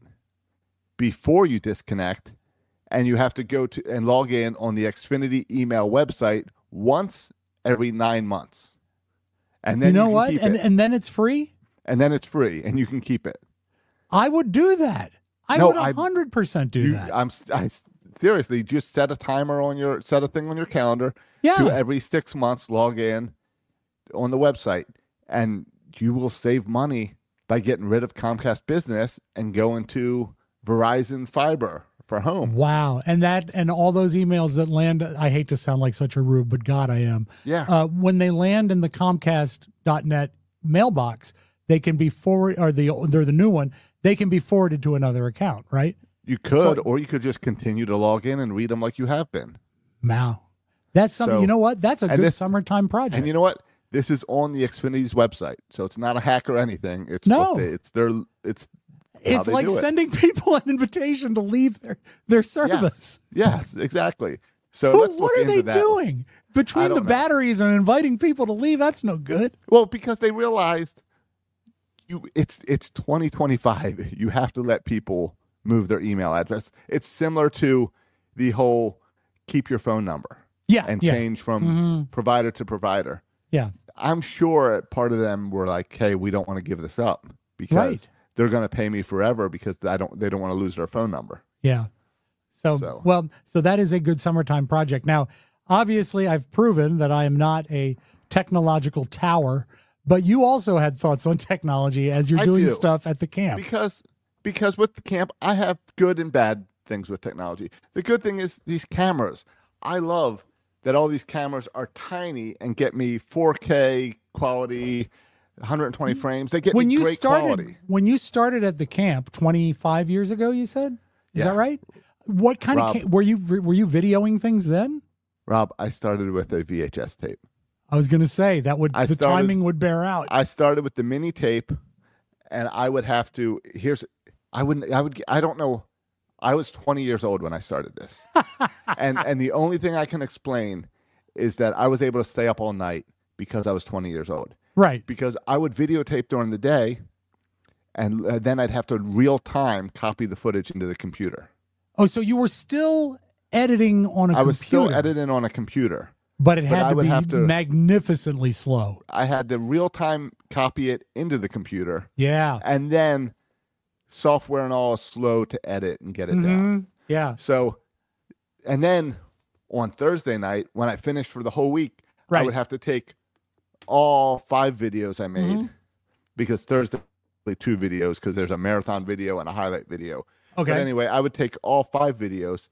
before you disconnect, and you have to go to and log in on the Xfinity email website once every nine months. And then You know can what? keep And it. and then it's free. and then it's free, and you can keep it. I would do that. I No, would I- a hundred percent do You, that. I'm I, seriously just set a timer on your set a thing on your calendar. Yeah. To every six months log in on the website, and you will save money by getting rid of Comcast Business and going to Verizon Fiber for home. Wow. And that and all those emails that land, I hate to sound like such a rube, but God, I am. Yeah. Uh, when they land in the Comcast dot net mailbox, they can be forward, or the they're the new one, they can be forwarded to another account, right? You could, So- or you could just continue to log in and read them like you have been. Wow. That's something, So- you know what? That's a and good this- summertime project. And you know what? This is on the Xfinity's website, so it's not a hack or anything. It's No. what they, it's their it's how it's they like do it. sending people an invitation to leave their, their service. Yes, exactly. So Who- let's look what are they into that. doing between don't the know. batteries and inviting people to leave? That's no good. Well, because they realized you it's it's twenty twenty-five. You have to let people move their email address. It's similar to the whole keep your phone number. Yeah, and yeah. change from Mm-hmm. provider to provider. Yeah. I'm sure part of them were like, "Hey, we don't want to give this up because Right. they're going to pay me forever because I don't. They don't want to lose their phone number." Yeah. So, So. well, so that is a good summertime project. Now, obviously, I've proven that I am not a technological tower, but you also had thoughts on technology as you're I doing do. stuff at the camp. Because because with the camp, I have good and bad things with technology. The good thing is these cameras. I love that all these cameras are tiny and get me four K quality, one hundred twenty frames. They get when me you great started, quality. when you started at the camp twenty-five years ago, you said, is Yeah. that right? What kind Rob. of cam- were you were you videoing things then? Rob, I started with a V H S tape. I was going to say that would I the started- timing would bear out. I started with the mini tape, and I would have to. Here's, I wouldn't. I would. I don't know. I was twenty years old when I started this, and and the only thing I can explain is that I was able to stay up all night because I was twenty years old. Right. Because I would videotape during the day, and uh, then I'd have to real time copy the footage into the computer. Oh, so you were still editing on a I was computer, still editing on a computer. but it but had I to would be have to- magnificently slow. I had to real time copy it into the computer, Yeah. and then software and all is slow to edit and get it down. Mhm. Yeah. So, and then on Thursday night, when I finished for the whole week, I Right. would have to take all five videos I made Mm-hmm. because Thursday, two videos because there's a marathon video and a highlight video. Okay. But anyway, I would take all five videos,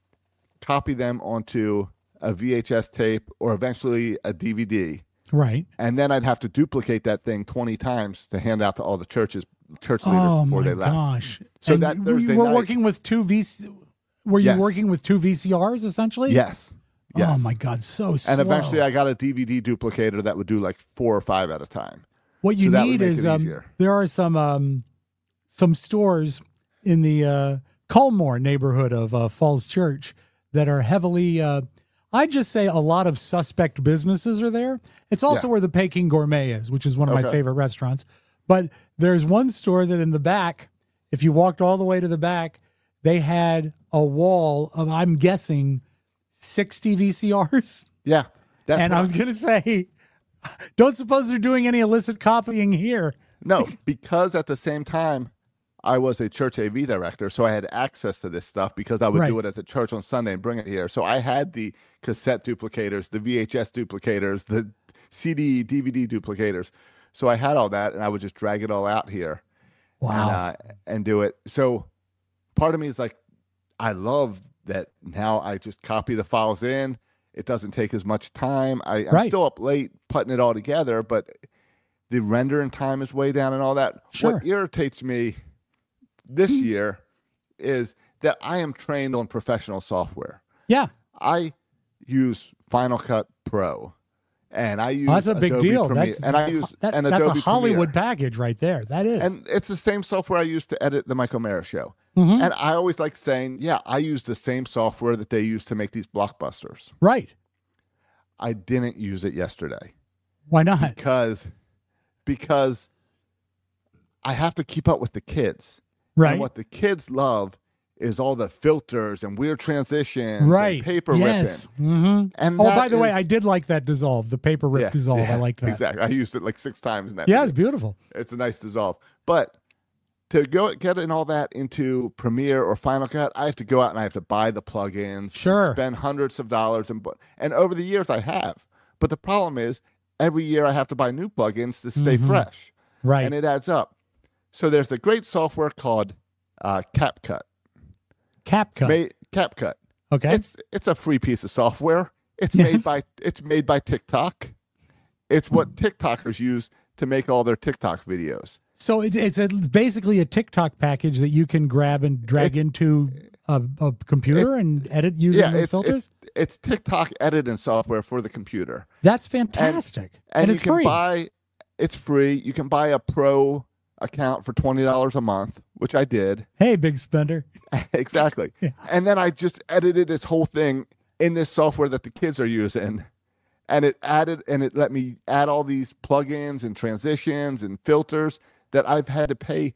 copy them onto a V H S tape or eventually a D V D. Right. And then I'd have to duplicate that thing twenty times to hand out to all the churches, church leaders Oh before my they left. gosh. So And that you- Thursday you were night- working with two V C Were you Yes. working with two V C Rs essentially? Yes. Yes. Oh my God, so slow. And eventually I got a D V D duplicator that would do like four or five at a time. What you So that would need make is it um, easier. there are some um, some stores in the uh, Culmore neighborhood of uh, Falls Church that are heavily. Uh, I'd just say a lot of suspect businesses are there. It's also Yeah. where the Peking Gourmet is, which is one of my Okay. favorite restaurants. But there's one store that in the back, if you walked all the way to the back, they had a wall of, I'm guessing, sixty V C Rs. Yeah. That's And what I was going to say, don't suppose they're doing any illicit copying here. No, because at the same time, I was a church A V director, so I had access to this stuff because I would Right. do it at the church on Sunday and bring it here. So I had the cassette duplicators, the V H S duplicators, the C D, D V D duplicators. So I had all that, and I would just drag it all out here. Wow. And, uh, and do it. So part of me is like, I love that now I just copy the files in. It doesn't take as much time. I, I'm Right. still up late putting it all together, but the rendering time is way down and all that. Sure. What irritates me this year is that I am trained on professional software. Yeah. I use Final Cut Pro, and I use Oh, that's a big Adobe deal. Premiere, That's and I use that, an that's Adobe a Hollywood Premiere. package right there. That is. And it's the same software I use to edit the Mike O'Mara show. Mhm. And I always like saying, yeah, I use the same software that they use to make these blockbusters. right. I didn't use it yesterday Why not? because because I have to keep up with the kids. Right. And what the kids love is all the filters and weird transitions Right. and paper yes. ripping. hmm And Oh, that by the way, is- I did like that dissolve, the paper rip Yeah, dissolve. yeah, I like that. Exactly. I used it like six times in that. Yeah, video. it's beautiful. It's a nice dissolve. But to go get in all that into Premiere or Final Cut, I have to go out and I have to buy the plugins, Sure. spend hundreds of dollars, and bu- and over the years I have. But the problem is every year I have to buy new plugins to stay Mhm. fresh, Right. and it adds up. So there's the great software called uh, CapCut. CapCut. Ma- CapCut. okay. It's it's a free piece of software. It's Yes. made by it's made by TikTok. It's what TikTokers use to make all their TikTok videos. so it, it's a, basically a TikTok package that you can grab and drag It's- into a, a computer and edit using yeah, those it's, filters. It's, it's TikTok editing software for the computer. That's fantastic. And, And, you it's can free. buy it's free. You can buy a pro account for twenty dollars a month, which I did. Hey, big spender. Exactly. And then I just edited this whole thing in this software that the kids are using. And it added and it let me add all these plugins and transitions and filters that I've had to pay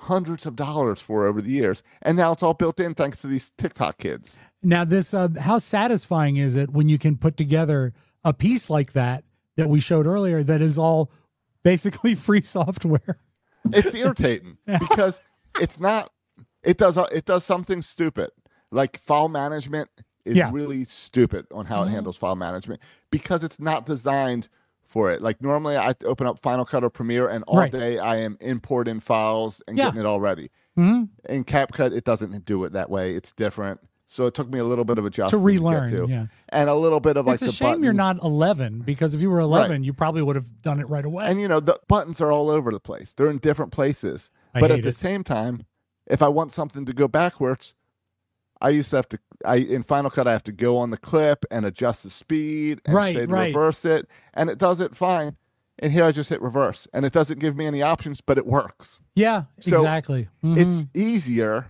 hundreds of dollars for over the years. And now it's all built in thanks to these TikTok kids. Now, this uh, how satisfying is it when you can put together a piece like that that we showed earlier that is all basically free software? It's irritating because it's not. It does. It does something stupid like file management is Yeah. really stupid on how it handles file management because it's not designed for it. Like normally, I open up Final Cut or Premiere, and all Right. day I am importing files and Yeah. getting it all ready. Mhm. In CapCut, it doesn't do it that way. It's different. So it took me a little bit of adjustment To relearn, get to. yeah. And a little bit of like It's a the shame you're buttons. not eleven, because if you were eleven, you probably would have done it right away. And you know, the buttons are all over the place. They're in different places. I but hate at the it. same time, if I want something to go backwards, I used to have to I in Final Cut I have to go on the clip and adjust the speed and Right, say to right. reverse it. And it does it fine. And here I just hit reverse. And it doesn't give me any options, but it works. Yeah, So exactly. Mhm. It's easier.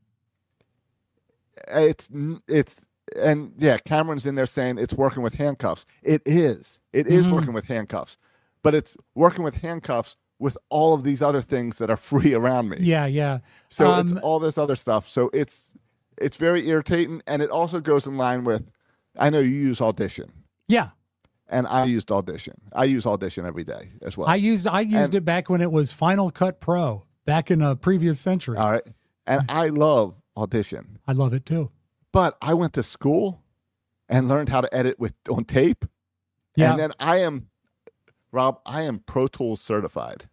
It's it's and yeah, Cameron's in there saying it's working with handcuffs. It is. It is Mhm. working with handcuffs. But it's working with handcuffs with all of these other things that are free around me. Yeah, yeah. So Um, it's all this other stuff. So it's it's very irritating, and it also goes in line with. I know you use Audition, Yeah. and I used Audition. I use Audition every day as well. I used I used And- it back when it was Final Cut Pro, back in a previous century. all right, and I love Audition, I love it too. but I went to school and learned how to edit with on tape, Yeah. and then I am, Rob, I am Pro Tools certified,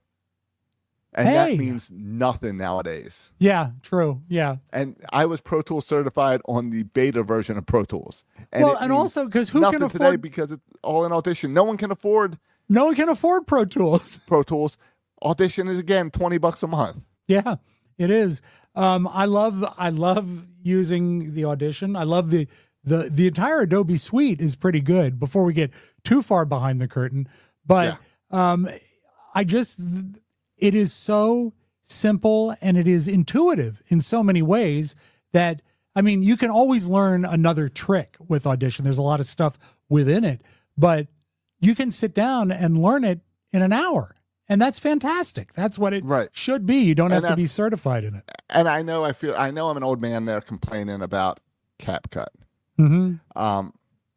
and Hey. that means nothing nowadays. Yeah, true. Yeah. And I was Pro Tools certified on the beta version of Pro Tools. And well, it and means also because who nothing can today afford? because it's all in Audition. No one can afford No one can afford Pro Tools. Pro Tools. Audition is again twenty bucks a month. Yeah, it is. Um, I love I love using the Audition. I love the the the entire Adobe suite is pretty good. Before we get too far behind the curtain, but um, I just it is so simple and it is intuitive in so many ways that I mean you can always learn another trick with Audition. There's a lot of stuff within it, but you can sit down and learn it in an hour. And that's fantastic. That's what it Right. should be. You don't And have to be that's- certified in it. And I know I feel I know I'm an old man there complaining about CapCut. Mm-hmm. Um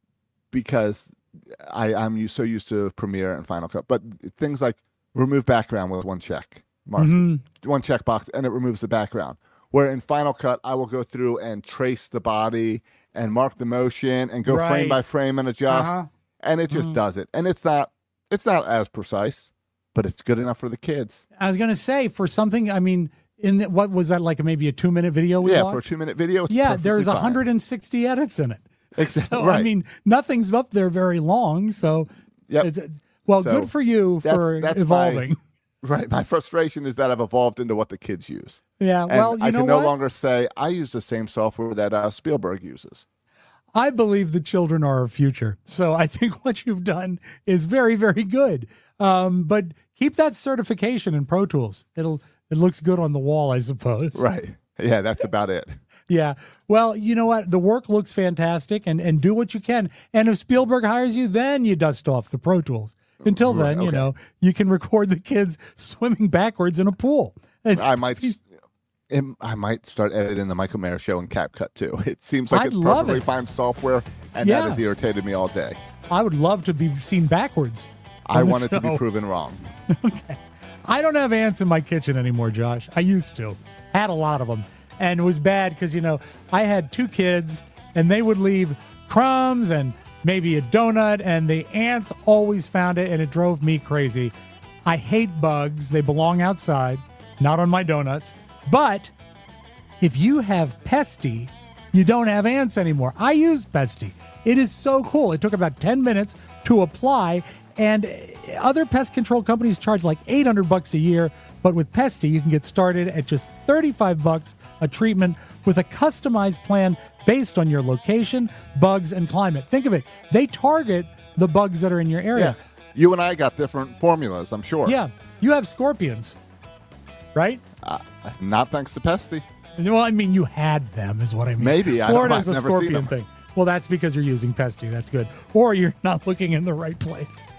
because I, I'm used, so used to Premiere and Final Cut. But things like remove background with one check mark, Mm-hmm. one checkbox, and it removes the background. Where in Final Cut, I will go through and trace the body and mark the motion and go Right. frame by frame and adjust, Uh-huh. and it just Mhm. does it. And it's not it's not as precise, but it's good enough for the kids. I was going to say for something, I mean, in the, what was that, like maybe a two minute video we yeah, watched? for a two minute video, it's Yeah, perfectly there's fine. one hundred sixty edits in it. Exactly, So, I right. mean, nothing's up there very long. So, Yep. it's- well, So good for you that's- for that's my- evolving. Right. My frustration is that I've evolved into what the kids use. Yeah, And well, you I know can no what? longer say I use the same software that uh, Spielberg uses. I believe the children are our future. So I think what you've done is very, very good. Um, but keep that certification in Pro Tools. It'll it looks good on the wall, I suppose. Right. Yeah, that's about it. Yeah. Well, you know what? The work looks fantastic, and, and do what you can. And if Spielberg hires you, then you dust off the Pro Tools. Until Right, then, you okay. know, you can record the kids swimming backwards in a pool. It's I might it- I might start editing the Michael Mayer show in CapCut too. It seems like I'd it's love perfectly it. fine software, and Yeah. that has irritated me all day. I would love to be seen backwards. I on the want it to be show. proven wrong. I don't have ants in my kitchen anymore, Josh. I used to. Had a lot of them. And it was bad because, you know, I had two kids and they would leave crumbs and maybe a donut, and the ants always found it, and it drove me crazy. I hate bugs. They belong outside, not on my donuts. But if you have Pesty, you don't have ants anymore. I use Pesty. It is so cool. It took about ten minutes to apply, and other pest control companies charge like eight hundred bucks a year, but with Pesty you can get started at just thirty-five bucks a treatment with a customized plan based on your location, bugs, and climate. Think of it. They target the bugs that are in your area. Yeah. You and I got different formulas, I'm sure. Yeah. You have scorpions, right? Uh, not thanks to Pesty. Well, I mean, you had them, is what I mean. Maybe. I don't know. Florida's I've a never seen scorpion them. thing. Well, that's because you're using Pesty. That's good. Or you're not looking in the right place.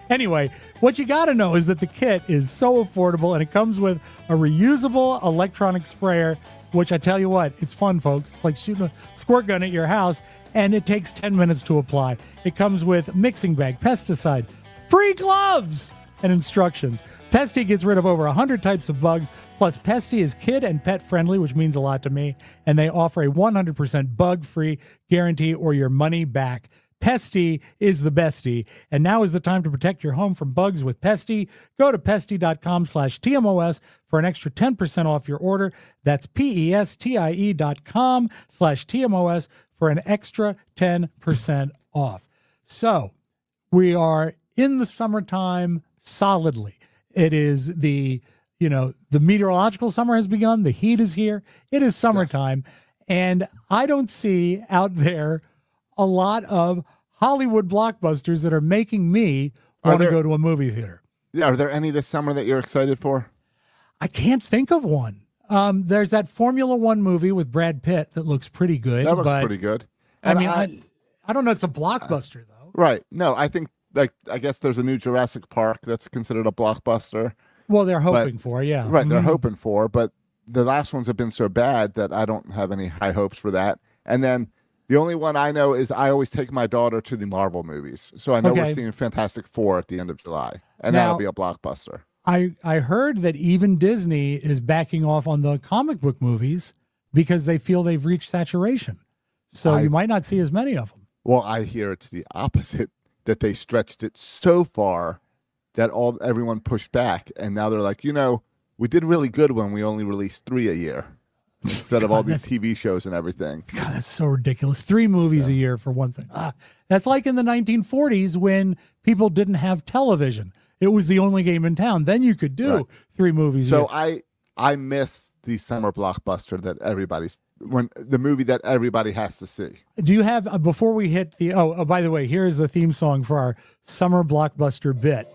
Anyway, what you got to know is that the kit is so affordable, and it comes with a reusable electronic sprayer, which I tell you what, it's fun, folks. It's like shooting a squirt gun at your house, and it takes ten minutes to apply. It comes with mixing bag, pesticide, free gloves, and instructions. Pesty gets rid of over one hundred types of bugs, plus Pesty is kid and pet friendly, which means a lot to me, and they offer a one hundred percent bug-free guarantee or your money back. Pesty is the bestie, and now is the time to protect your home from bugs with Pesty. Go to pesty.com slash TMOS for an extra ten percent off your order. That's P-E-S-T-I-E dot com slash TMOS for an extra ten percent off. So we are in the summertime solidly. It is the, you know, the meteorological summer has begun. The heat is here. It is summertime. Yes. And I don't see out there a lot of Hollywood blockbusters that are making me want to go to a movie theater. Yeah, are there any this summer that you're excited for? I can't think of one. Um, there's that Formula One movie with Brad Pitt that looks pretty good. That looks but, pretty good. And I mean, I, I, I don't know. It's a blockbuster, though. Right. No, I think, like, I guess there's a new Jurassic Park that's considered a blockbuster. Well, they're hoping but, for, yeah. Right, they're mm-hmm. hoping for, but the last ones have been so bad that I don't have any high hopes for that. And then the only one I know is I always take my daughter to the Marvel movies. So I know okay. we're seeing Fantastic Four at the end of July, and now, that'll be a blockbuster. I, I heard that even Disney is backing off on the comic book movies because they feel they've reached saturation. So I, you might not see as many of them. Well, I hear it's the opposite, that they stretched it so far that all everyone pushed back, and now they're like, you know, we did really good when we only released three a year instead of all these T V shows and everything. God, that's so ridiculous. Three movies yeah. a year for one thing. Ah, that's like in the nineteen forties when people didn't have television. It was the only game in town. Then you could do right. three movies. So a year. I I miss the summer blockbuster that everybody's when the movie that everybody has to see. Do you have uh, before we hit the oh, oh by the way, here is the theme song for our summer blockbuster bit,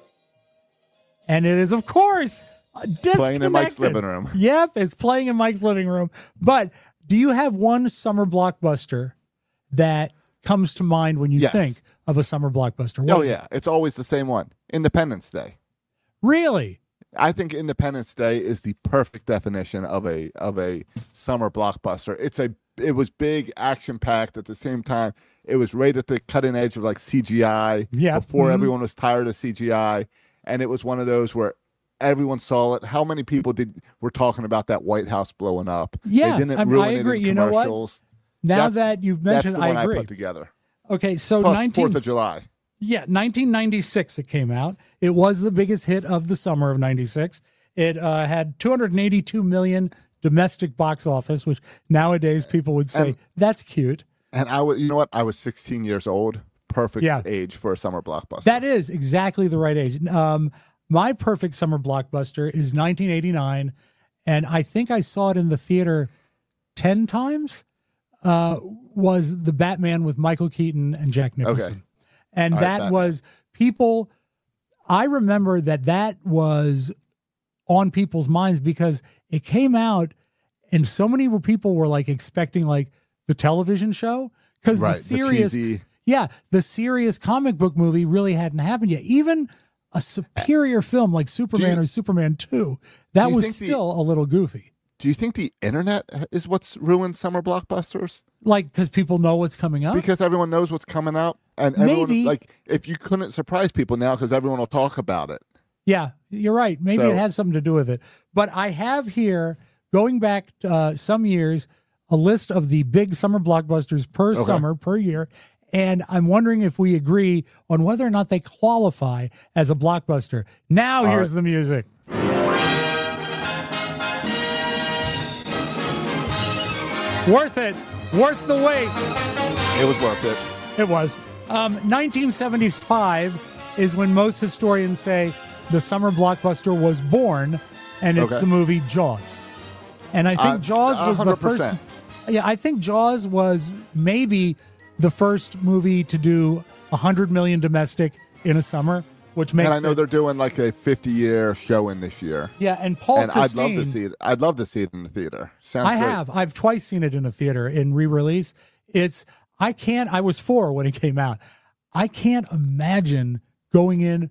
and it is of course disconnected. Playing in Mike's living room. Yep, it's playing in Mike's living room. But do you have one summer blockbuster that comes to mind when you yes. think of a summer blockbuster? What oh yeah, it? It's always the same one. Independence Day. Really? I think Independence Day is the perfect definition of a of a summer blockbuster. It's a it was big, action packed. At the same time, it was right at the cutting edge of like C G I. Yeah. Before mm-hmm. everyone was tired of C G I, and it was one of those where everyone saw it. How many people did were talking about that White House blowing up? Yeah, they didn't I, ruin I agree. It in you know what? Now that's, that you've mentioned, that's the one I agree. I put together. Okay, so Plus nineteen Fourth of July. Yeah, nineteen ninety-six it came out. It was the biggest hit of the summer of ninety-six. It uh, had two hundred eighty-two million domestic box office, which nowadays people would say, and, that's cute. And I was, you know what? I was sixteen years old. Perfect yeah. age for a summer blockbuster. That is exactly the right age. Um, my perfect summer blockbuster is nineteen eighty-nine, and I think I saw it in the theater ten times, uh, was The Batman with Michael Keaton and Jack Nicholson. Okay. And All that right, was people, I remember that that was on people's minds because it came out and so many people were like expecting like the television show because right, the serious, the yeah, the serious comic book movie really hadn't happened yet. Even a superior film like Superman you, or Superman two, that was still the, a little goofy. Do you think the internet is what's ruined summer blockbusters? Like, because people know what's coming up? Because everyone knows what's coming out. And everyone, Maybe. Like, if you couldn't surprise people now because everyone will talk about it. Yeah, you're right. Maybe so, it has something to do with it. But I have here, going back uh, some years, a list of the big summer blockbusters per okay. summer, per year. And I'm wondering if we agree on whether or not they qualify as a blockbuster. Now, All here's right. the music. Worth it. Worth the wait. It was worth it. It was. Um, nineteen seventy-five is when most historians say the summer blockbuster was born, and it's okay. the movie Jaws. And I think uh, Jaws was one hundred percent. the first. Yeah, I think Jaws was maybe the first movie to do one hundred million domestic in a summer, which makes. And I know it, they're doing like a fifty-year showing this year. Yeah, and Paul and Christine, I'd love to see it. I'd love to see it in the theater. Sounds I great. have. I've twice seen it in a theater in re-release. It's. I can't. I was four when it came out. I can't imagine going in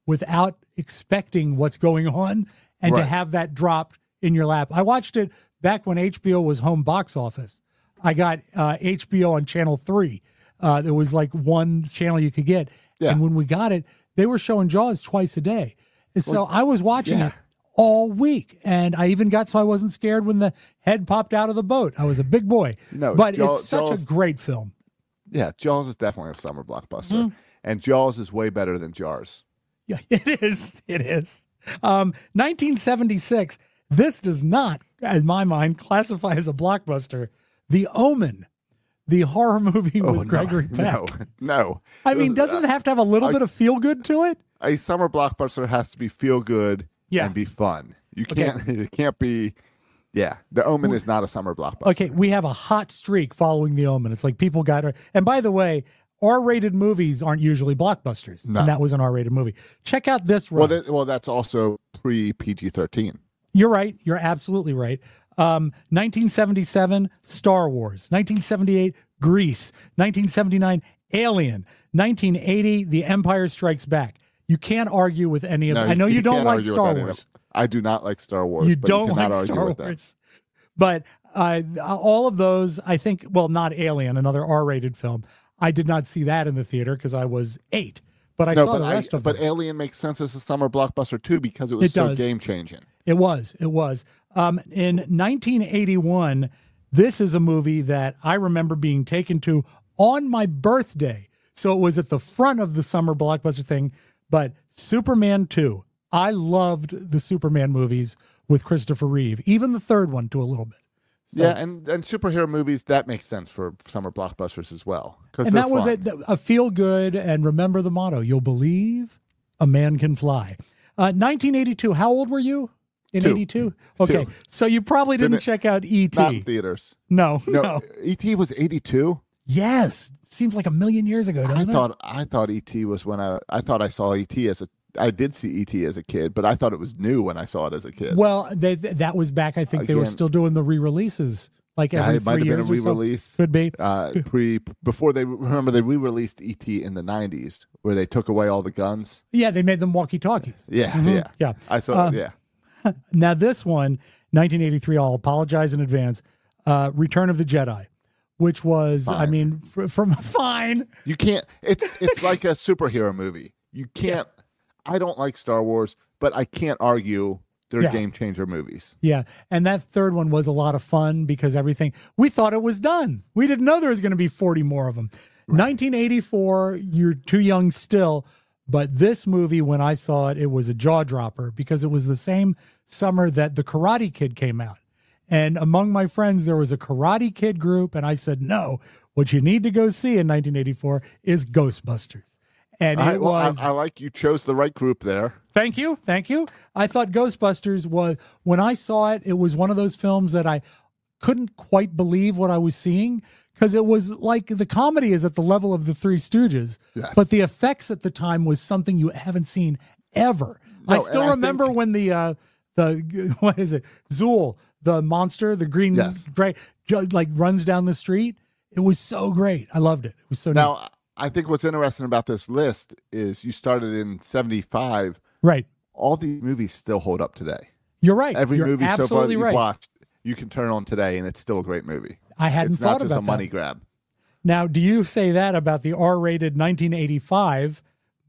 without expecting what's going on and to Right. have that dropped in your lap. I watched it back when H B O was home box office. I got uh, H B O on channel three. Uh, there was like one channel you could get. Yeah. And when we got it, they were showing Jaws twice a day. And so I was watching yeah. it all week. And I even got so I wasn't scared when the head popped out of the boat. I was a big boy. No, but Jaw- it's such Jaws- a great film. Yeah, Jaws is definitely a summer blockbuster. Mm. And Jaws is way better than Jars. Yeah, it is. It is. Um, nineteen seventy-six. This does not, in my mind, classify as a blockbuster. The Omen, the horror movie Oh, with no, Gregory Peck. No, no. I mean, doesn't it have to have a little I- bit of feel good to it? A summer blockbuster has to be feel good Yeah. and be fun. You Okay. can't. It can't be. Yeah, The Omen is not a summer blockbuster. Okay, we have a hot streak following The Omen. It's like people got her. And by the way, R-rated movies aren't usually blockbusters. No. And that was an R-rated movie. Check out this run. Well, that, well, that's also pre P G thirteen. You're right. You're absolutely right. Um, nineteen seventy-seven, Star Wars. nineteen seventy-eight, Grease. nineteen seventy-nine, Alien. nineteen eighty, The Empire Strikes Back. You can't argue with any of No, them. I know you, don't can't like argue with Star any of Wars. them. I do not like Star Wars. You but don't you cannot like argue Star with them. Wars. But uh, all of those, I think, well, not Alien, another R-rated film. I did not see that in the theater because I was eight. But I No, saw but, the I, rest of but them. Alien makes sense as a summer blockbuster too because it was It so does. game changing. It was. It was. Um, in nineteen eighty-one, this is a movie that I remember being taken to on my birthday. So it was at the front of the summer blockbuster thing. But Superman two. I loved the Superman movies with Christopher Reeve, even the third one to a little bit. So- Yeah, and, and superhero movies, that makes sense for summer blockbusters as well. and that was a, a feel good. And remember the motto: "You'll believe a man can fly." Uh, nineteen eighty-two. How old were you in Two. eighty-two? Okay, Two. so you probably didn't Didn't- check out E T. Not in theaters. No, No, no. E T was eighty-two. Yes, seems like a million years ago, I doesn't it? thought I thought E T was when I I thought I saw E T as a I did see E T as a kid, but I thought it was new when I saw it as a kid. Well, they, that was back. I think they were Again- still doing the re-releases, like Yeah, every it might three have been years a or so. re-release. Could be. uh, pre before they remember they re-released E T in the nineties where they took away all the guns. Yeah, they made them walkie-talkies. Yeah, Mhm. yeah, Yeah. I saw. Uh, yeah, Now this one, nineteen eighty-three. I'll apologize in advance. Uh, Return of the Jedi, which was, I Fine. mean, fr- from fine. you can't. It's it's like a superhero movie. You can't. I don't like Star Wars, but I can't argue they're Yeah. game changer movies. Yeah, and that third one was a lot of fun because everything we thought it was done. We didn't know there was going to be forty more of them. nineteen eighty-four. You're too young still, but this movie, when I saw it, it was a jaw dropper because it was the same summer that The Karate Kid came out. And among my friends, there was a Karate Kid group, and I said, no, what you need to go see in nineteen eighty-four is Ghostbusters. And I, it well, I- was. I, like you chose the right group there. Thank you. Thank you. I thought Ghostbusters was, when I saw it, it was one of those films that I couldn't quite believe what I was seeing because it was like the comedy is at the level of the Three Stooges, Yes. but the effects at the time was something you haven't seen ever. No, I and still I remember think- when the, uh, the, what is it? Zool, the monster, the green, Yes. gray, ju- like runs down the street. It was so great. I loved it. It was so neat. Now, I think what's interesting about this list is you started in seventy-five. Right. All these movies still hold up today. You're right. Every You're movie so far that absolutely you've right. watched, you can turn on today, and it's still a great movie. I hadn't it's thought not just about a money that. grab. Now, do you say that about the R-rated nineteen eighty-five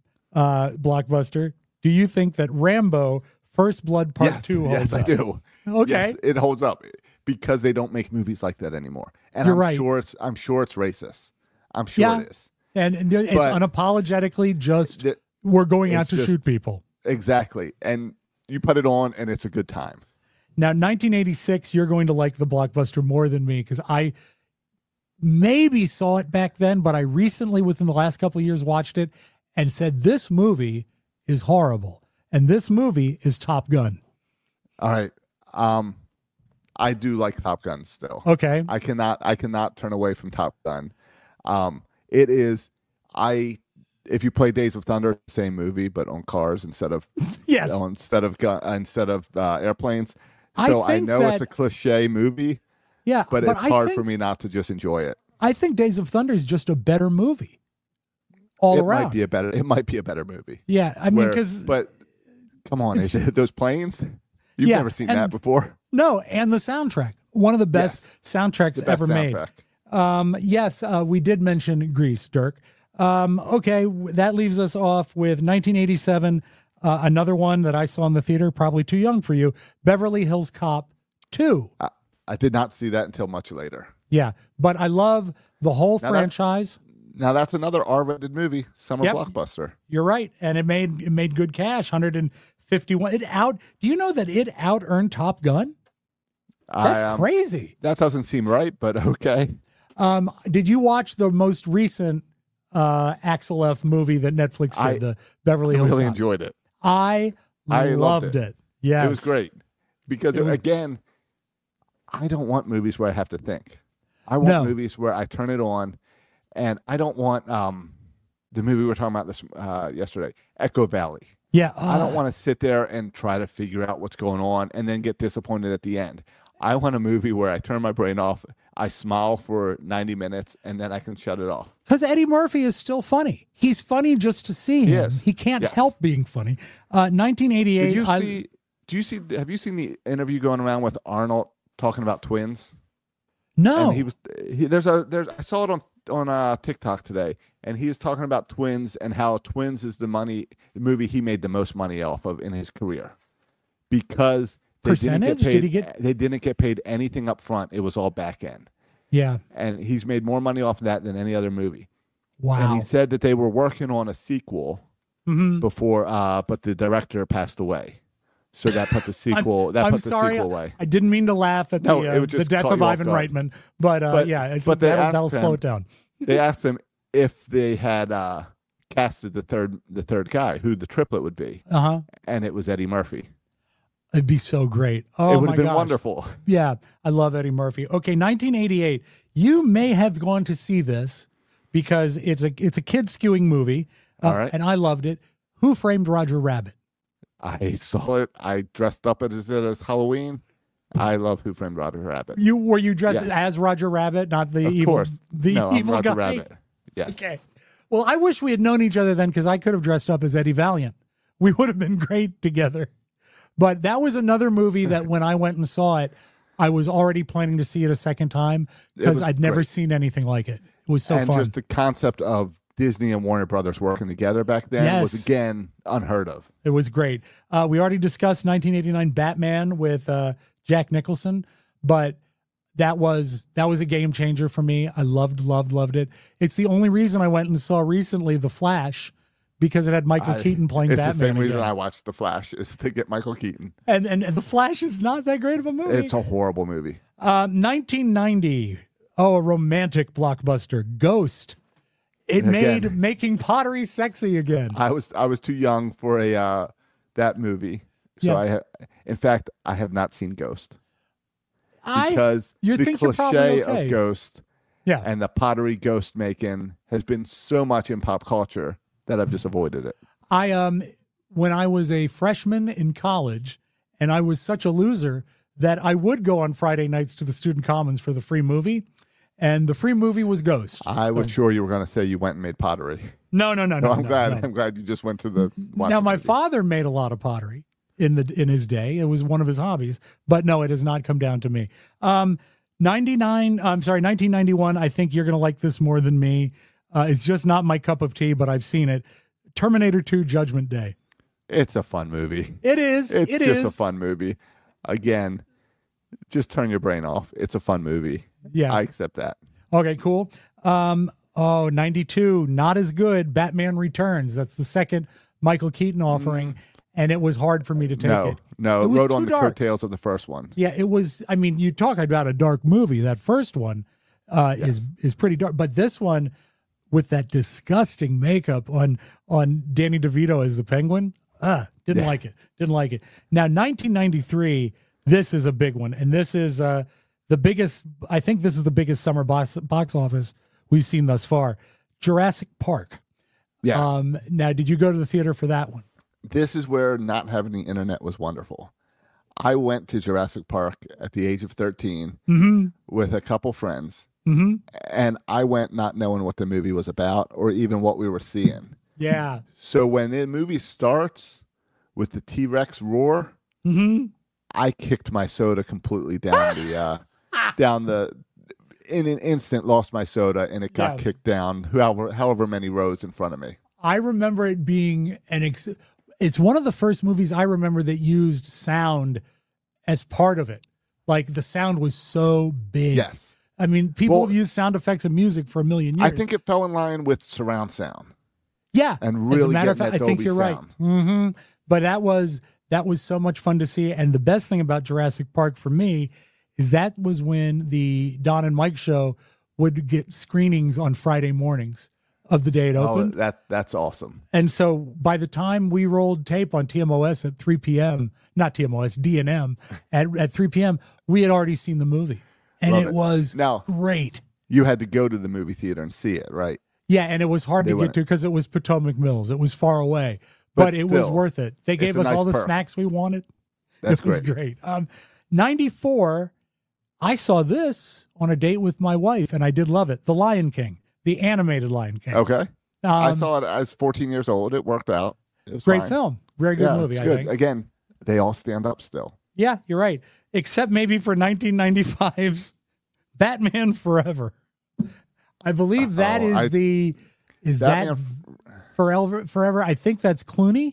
uh, blockbuster? Do you think that Rambo First Blood Part yes, Two holds yes, I up? do. Okay. Yes, it holds up because they don't make movies like that anymore. And You're I'm right. sure it's I'm sure it's racist. I'm sure Yeah. it is. And, and it's But- unapologetically just Th- we're going out it's to just- shoot people. Exactly. And you put it on, and it's a good time. Now, nineteen eighty-six, you're going to like the blockbuster more than me because I maybe saw it back then, but I recently, within the last couple of years, watched it and said, this movie is horrible. And this movie is Top Gun. All right. Um, I do like Top Gun still. Okay. I cannot I cannot turn away from Top Gun. Um, it is I if you play Days of Thunder, same movie but on cars instead of Yes. uh, instead of gun, uh, instead of uh, airplanes. I So I, think know it's that- a cliche movie, Yeah. but, it's I hard think, for me not to just enjoy it. I think Days of Thunder is just a better movie. all it around. might be a better. It might be a better movie. Yeah, I mean, Where- because but come on, it's is it those planes? You've Yeah, never seen and- that before. no, and the soundtrack, one of the best soundtracks The best ever made. soundtrack. Um, yes, uh, we did mention Grease, Dirk. Um, okay, w- that leaves us off with nineteen eighty-seven. Uh, another one that I saw in the theater, probably too young for you, Beverly Hills Cop two. I, I did not see that until much later. Yeah, but I love the whole Now that's- franchise. Now that's another R-rated movie, summer Yep. blockbuster. You're right, and it made it made good cash, one hundred fifty-one. It out. Do you know that it out earned Top Gun? That's I, um, crazy. That doesn't seem right, but okay. Um, did you watch the most recent uh, Axel F movie that Netflix did, I the Beverly I Hills really Cop? enjoyed it. I, I loved, loved it. it. Yes. It was great because It was- again, I don't want movies where I have to think. I want No. movies where I turn it on, and I don't want um, the movie we were talking about this uh, yesterday, Echo Valley. Yeah. I don't uh, want to sit there and try to figure out what's going on and then get disappointed at the end. I want a movie where I turn my brain off, I smile for ninety minutes, and then I can shut it off. Because Eddie Murphy is still funny. He's funny just to see him. He is. He can't Yes. help being funny. Uh, nineteen eighty-eight. Did you I- see? Do you see? Have you seen the interview going around with Arnold talking about twins? no. And he was he, there's a there's I saw it on on uh, TikTok today, and he is talking about Twins and how Twins is the money the movie he made the most money off of in his career because they didn't Percentage? get paid, Did he get- they didn't get paid anything up front. It was all back end, yeah. and he's made more money off of that than any other movie. Wow. And he said that they were working on a sequel Mhm. before, uh, but the director passed away. So that put the sequel. that I'm put the sorry. sequel away. I didn't mean to laugh at No, the, it uh, would the just death caught of you off Ivan guard. Reitman, but, uh, But- yeah, it's, but they that'll, asked that'll slow him- it down. They asked him if they had uh, casted the third the third guy, who the triplet would be, Uh huh. and it was Eddie Murphy. It'd be so great. Oh it would my have been gosh. wonderful. Yeah, I love Eddie Murphy. Okay, nineteen eighty-eight. You may have gone to see this because it's a it's a kid skewing movie, uh, All right. and I loved it. Who Framed Roger Rabbit? I saw it. I dressed up as it as Halloween. I love Who Framed Roger Rabbit. You were you dressed Yes. as Roger Rabbit, not the of evil course, the no, I'm evil Roger guy. Rabbit. Yes. Okay. Well, I wish we had known each other then because I could have dressed up as Eddie Valiant. We would have been great together. But that was another movie that when I went and saw it, I was already planning to see it a second time because was I'd never great. seen anything like it. It was so and fun. just the concept of Disney and Warner Brothers working together back then Yes. was again unheard of. It was great. Uh, we already discussed nineteen eighty-nine Batman with uh, Jack Nicholson, but that was that was a game changer for me. I loved, loved, loved it. It's the only reason I went and saw recently The Flash because it had Michael I- Keaton playing it's Batman. the same reason again. I watched The Flash is to get Michael Keaton. and, and and The Flash is not that great of a movie. It's a horrible movie. Uh, nineteen ninety. Oh, a romantic blockbuster, Ghost. It Again. made making pottery sexy again. I was I was too young for a uh, that movie, so Yeah. I ha- in fact I have not seen Ghost I because you the think you're probably cliche okay. of Ghost yeah. and the pottery ghost making has been so much in pop culture that I've just avoided it. I um when I was a freshman in college and I was such a loser that I would go on Friday nights to the Student Commons for the free movie, and the free movie was Ghost. I was sure you were going to say you went and made pottery. No, no, no, no. No, I'm no, glad. no. I'm glad you just went to the. watch Now the my movie. father made a lot of pottery in the in his day. It was one of his hobbies, but no, it has not come down to me. Um, ninety-nine. I'm sorry, nineteen ninety-one. I think you're going to like this more than me. Uh, it's just not my cup of tea, but I've seen it. Terminator two: Judgment Day. It's a fun movie. It is. It's it just is. a fun movie. Again, just turn your brain off. It's a fun movie. Yeah. I accept that. Okay, cool. Um, oh, ninety-two, not as good. Batman Returns. That's the second Michael Keaton offering, and it was hard for me to take no, it. no, It it was rode too on the dark. coattails of the first one. Yeah, it was. I mean, you talk about a dark movie. That first one uh, is is pretty dark, but this one with that disgusting makeup on on Danny DeVito as the Penguin, ah, didn't Yeah. like it. Didn't like it. Now, nineteen ninety-three. This is a big one, and this is uh, the biggest. I think this is the biggest summer box box office we've seen thus far. Jurassic Park. Yeah. Um, now, did you go to the theater for that one? This is where not having the internet was wonderful. I went to Jurassic Park at the age of thirteen Mm-hmm. with a couple friends, Mm-hmm. and I went not knowing what the movie was about or even what we were seeing. Yeah. So when the movie starts with the T-Rex roar, Mm-hmm. I kicked my soda completely down the uh, down the in an instant. Lost my soda and it got Yeah. kicked down however however many rows in front of me. I remember it being an. Ex- it's one of the first movies I remember that used sound as part of it. Like the sound was so big. Yes. I mean, people Well, have used sound effects and music for a million years. I think it fell in line with surround sound. Yeah. And As a really matter of getting fact, that I think Dolby you're sound. right. Mm-hmm. But that was that was so much fun to see. And the best thing about Jurassic Park for me is that was when the Don and Mike show would get screenings on Friday mornings of the day it Oh, opened. that that's awesome. And so by the time we rolled tape on T M O S at three p.m., not T M O S, D and M, at, at three p.m., we had already seen the movie. And Love it, it. was Now- great. You had to go to the movie theater and see it, right? Yeah, and it was hard They to get went- to because it was Potomac Mills. It was far away, but, But it was still, worth it. They gave it's us a all nice the perk. snacks we wanted. That's it was great. great. Um, ninety-four, I saw this on a date with my wife, and I did love it. The Lion King, the animated Lion King. Okay. I Um, saw it. I was fourteen years old. It worked out. It was Great fine. film. Very good Yeah, movie, it's I good. think. Again, they all stand up still. Yeah, you're right. Except maybe for nineteen ninety-five's Batman Forever. I believe that Uh-oh, is I- the is Batman that forever forever. I think that's Clooney,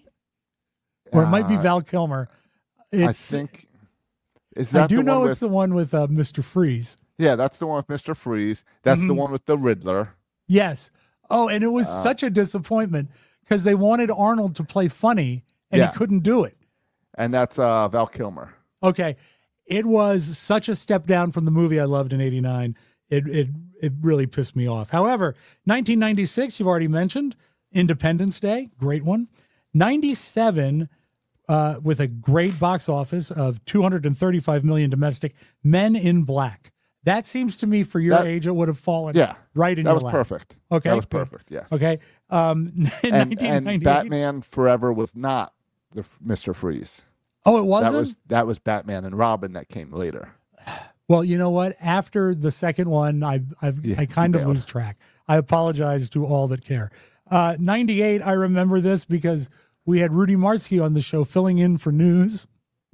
or it might be Uh, Val Kilmer. I It's, think. Is that I do the know one it's with? the one with uh, Mister Freeze. Yeah, that's the one with Mister Freeze. That's the Mhm. one with the Riddler. Yes. Oh, and it was Uh, such a disappointment because they wanted Arnold to play funny and Yeah. he couldn't do it. And that's uh, Val Kilmer. Okay. It was such a step down from the movie I loved in eighty-nine. It it it really pissed me off. However, nineteen ninety-six, you've already mentioned, Independence Day, great one. ninety-seven, uh, with a great box office of two hundred thirty-five million domestic, Men in Black. That seems to me, for your That- age, it would have fallen Yeah. right in That your was lap. perfect. Okay, That was good. perfect. Yes. Okay. Um, in And, nineteen and ninety-eight. Batman Forever was not the f- Mister Freeze. Oh, it wasn't? That was that was Batman and Robin that came later. Well, you know what? After the second one, I I've, Yeah, I kind you of bailed. lose track. I apologize to all that care. Uh, ninety-eight, I remember this because we had Rudy Martzke on the show filling in for news,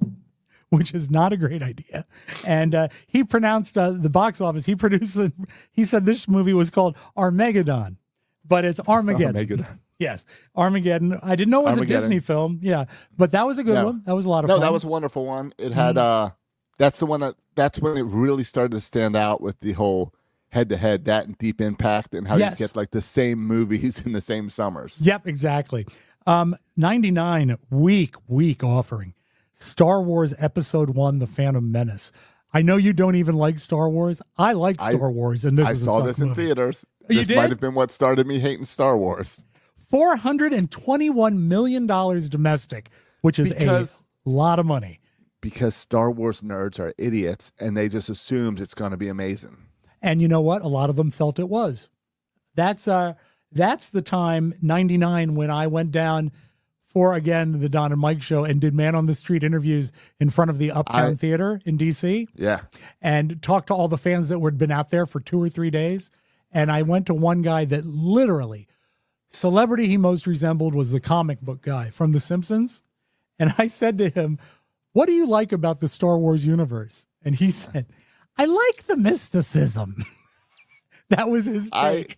which is not a great idea. And uh, he pronounced uh, the box office. He produced it. He said this movie was called Armageddon, but it's Armageddon. Armageddon. Yes, Armageddon. I didn't know it was Armageddon. a Disney film. Yeah, but that was a good No. one. That was a lot of No, fun. that was a wonderful one. It had uh that's the one that that's when it really started to stand out with the whole head to head, that and Deep Impact and how Yes. you get like the same movies in the same summers. Yep, exactly. Um, ninety-nine, weak, weak offering. Star Wars Episode One: The Phantom Menace. I know you don't even like Star Wars. I like I- Star Wars, and this I is a saw suck this in movie. theaters. You This did? might have been what started me hating Star Wars. four hundred twenty-one million dollars domestic, which is Because- a lot of money. Because Star Wars nerds are idiots and they just assumed it's going to be amazing. And you know what? A lot of them felt it was. That's uh that's the time, ninety-nine, when I went down for, again, the Don and Mike show and did Man on the Street interviews in front of the Uptown I- Theater in D C Yeah. and talked to all the fans that had been out there for two or three days. And I went to one guy that literally, celebrity he most resembled was the comic book guy from The Simpsons. And I said to him, "What do you like about the Star Wars universe?" And he said, "I like the mysticism." That was his I- take.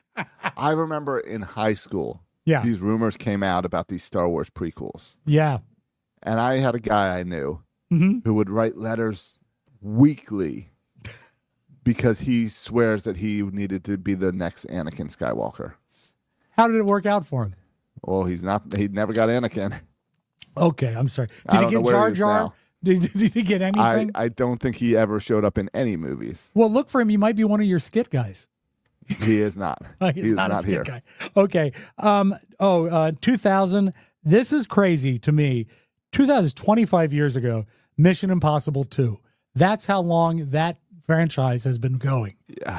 I remember in high school, Yeah. these rumors came out about these Star Wars prequels. Yeah. And I had a guy I knew hmm who would write letters weekly because he swears that he needed to be the next Anakin Skywalker. How did it work out for him? Well, he's not. He never got Anakin. Okay, I'm sorry. I Did he don't know get where Jar he is Jar? now. Did, did he get I, anything? I don't think he ever showed up in any movies. Well, look for him. He might be one of your skit guys. He is not. He's he is not, not, a skit here. guy. Okay. Um. Oh, uh, two thousand. This is crazy to me. two thousand, twenty-five years ago, Mission Impossible two. That's how long that franchise has been going.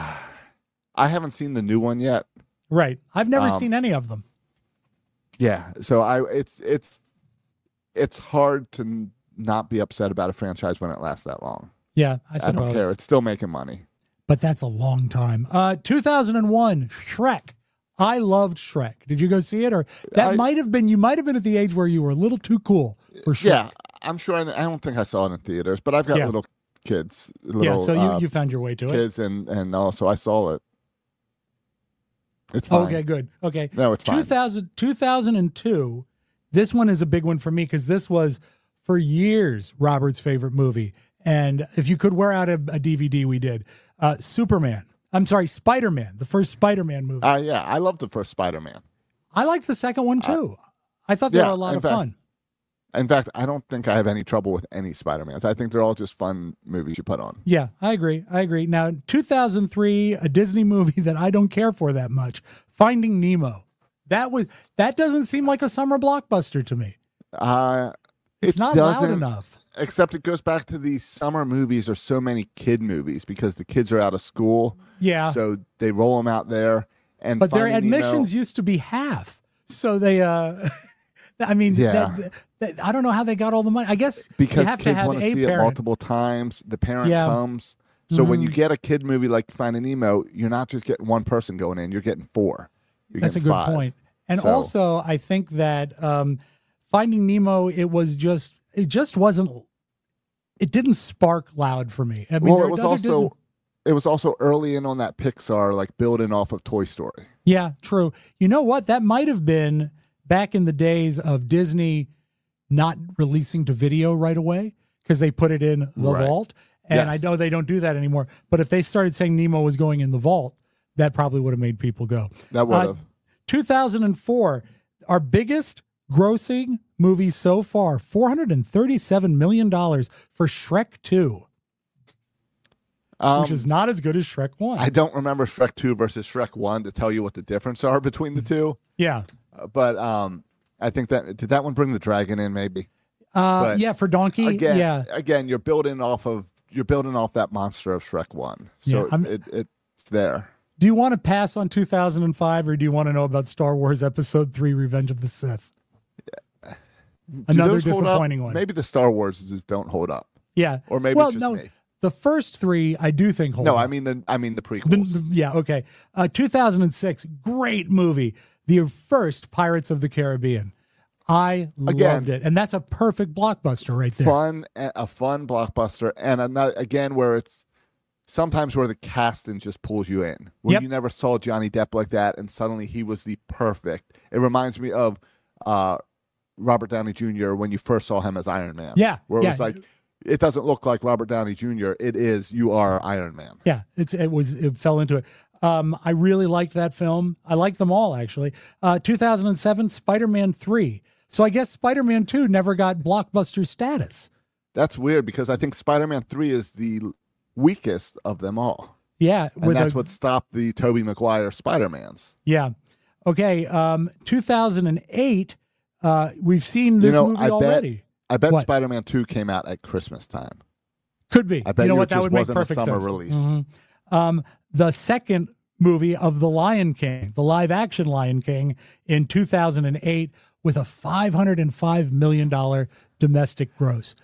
I haven't seen the new one yet. Right. I've never Um, seen any of them. Yeah, so I it's it's it's hard to n- not be upset about a franchise when it lasts that long. Yeah, I I suppose. don't care. It's still making money. but that's a long time. Uh, two thousand one, Shrek. I loved Shrek. Did you go see it? Or that I, might have been, you might have been at the age where you were a little too cool for Shrek. Yeah, I'm sure. I, I don't think I saw it in theaters, but I've got Yeah. little kids. Little, yeah, so you, uh, you found your way to kids it. and, and also I saw it. It's fine. Okay, good. Okay. No, it's fine. two thousand, two thousand two, this one is a big one for me because this was, for years, Robert's favorite movie. And if you could wear out a, a D V D, we did. Uh, Superman. I'm sorry, Spider-Man, the first Spider-Man movie. Uh, yeah, I loved the first Spider-Man. I liked the second one, too. Uh, I thought they yeah, were a lot of fact, fun. In fact, I don't think I have any trouble with any Spider-Mans. I think they're all just fun movies you put on. Yeah, I agree. I agree. Now, two thousand three, a Disney movie that I don't care for that much, Finding Nemo. That was that doesn't seem like a summer blockbuster to me. Uh, it's it not loud doesn't, enough. Except it goes back to these summer movies are so many kid movies because the kids are out of school. Yeah. So they roll them out there. And but their Finding admissions Nemo, used to be half. So they, uh, I mean, Yeah. that, that, I don't know how they got all the money. I guess because you have kids to have want to a see it parent. multiple times. The parent Yeah. comes. So when you Mhm. get a kid movie like Finding Nemo, you're not just getting one person going in. You're getting four. You're That's a getting good five. point. And So- also, I think that um, Finding Nemo, it was just, it just wasn't, it didn't spark loud for me. I mean, well, there it are was other also Disney- it was also early in on that Pixar, like building off of Toy Story. Yeah, true. You know what? That might have been back in the days of Disney not releasing to video right away because they put it in the Right. vault. And Yes. I know they don't do that anymore. But if they started saying Nemo was going in the vault, that probably would have made people go. That would Uh, have. two thousand four, our biggest grossing movie so far, four hundred thirty-seven million dollars for Shrek two, Um, which is not as good as Shrek one. I don't remember Shrek two versus Shrek one to tell you what the difference are between the two. yeah. Uh, but um, I think that did that one bring the dragon in maybe. Uh, But yeah, for Donkey. Again, yeah. again, you're building off of you're building off that monster of Shrek one, Yeah, so I'm- it, it it's there. Do you want to pass on two thousand five or do you want to know about Star Wars Episode three Revenge of the Sith? Do Another those hold up? disappointing one. Maybe the Star Wars just don't hold up, Yeah. or maybe well, it's just no, me. the first three I do think hold No, up. I mean the I mean the The- prequels. the- yeah, okay. Uh, two thousand six, great movie. The first Pirates of the Caribbean. I Again, loved it. And that's a perfect blockbuster right there. fun, a fun blockbuster, and another again where it's sometimes where the casting just pulls you in, where Yep. you never saw Johnny Depp like that, and suddenly he was the perfect. It reminds me of uh, Robert Downey Junior when you first saw him as Iron Man. Yeah, where it yeah. was like, it doesn't look like Robert Downey Junior It is you are Iron Man. Yeah, it's it was it fell into it. Um, I really liked that film. I like them all actually. Uh, two thousand seven, Spider-Man three. So I guess Spider-Man two never got blockbuster status. That's weird because I think Spider-Man three is the weakest of them all, Yeah, and that's a, what stopped the Tobey Maguire Spider-Mans. Yeah. Okay. Um, two thousand eight. Uh, we've seen this You know, movie I bet- already. I bet What? Spider-Man two came out at Christmas time. Could be. I bet you know you what? it That just would make wasn't a perfect summer sense. release. Mhm. Um, the second movie of The Lion King, the live action Lion King, in two thousand eight, with a five hundred five million dollars domestic gross.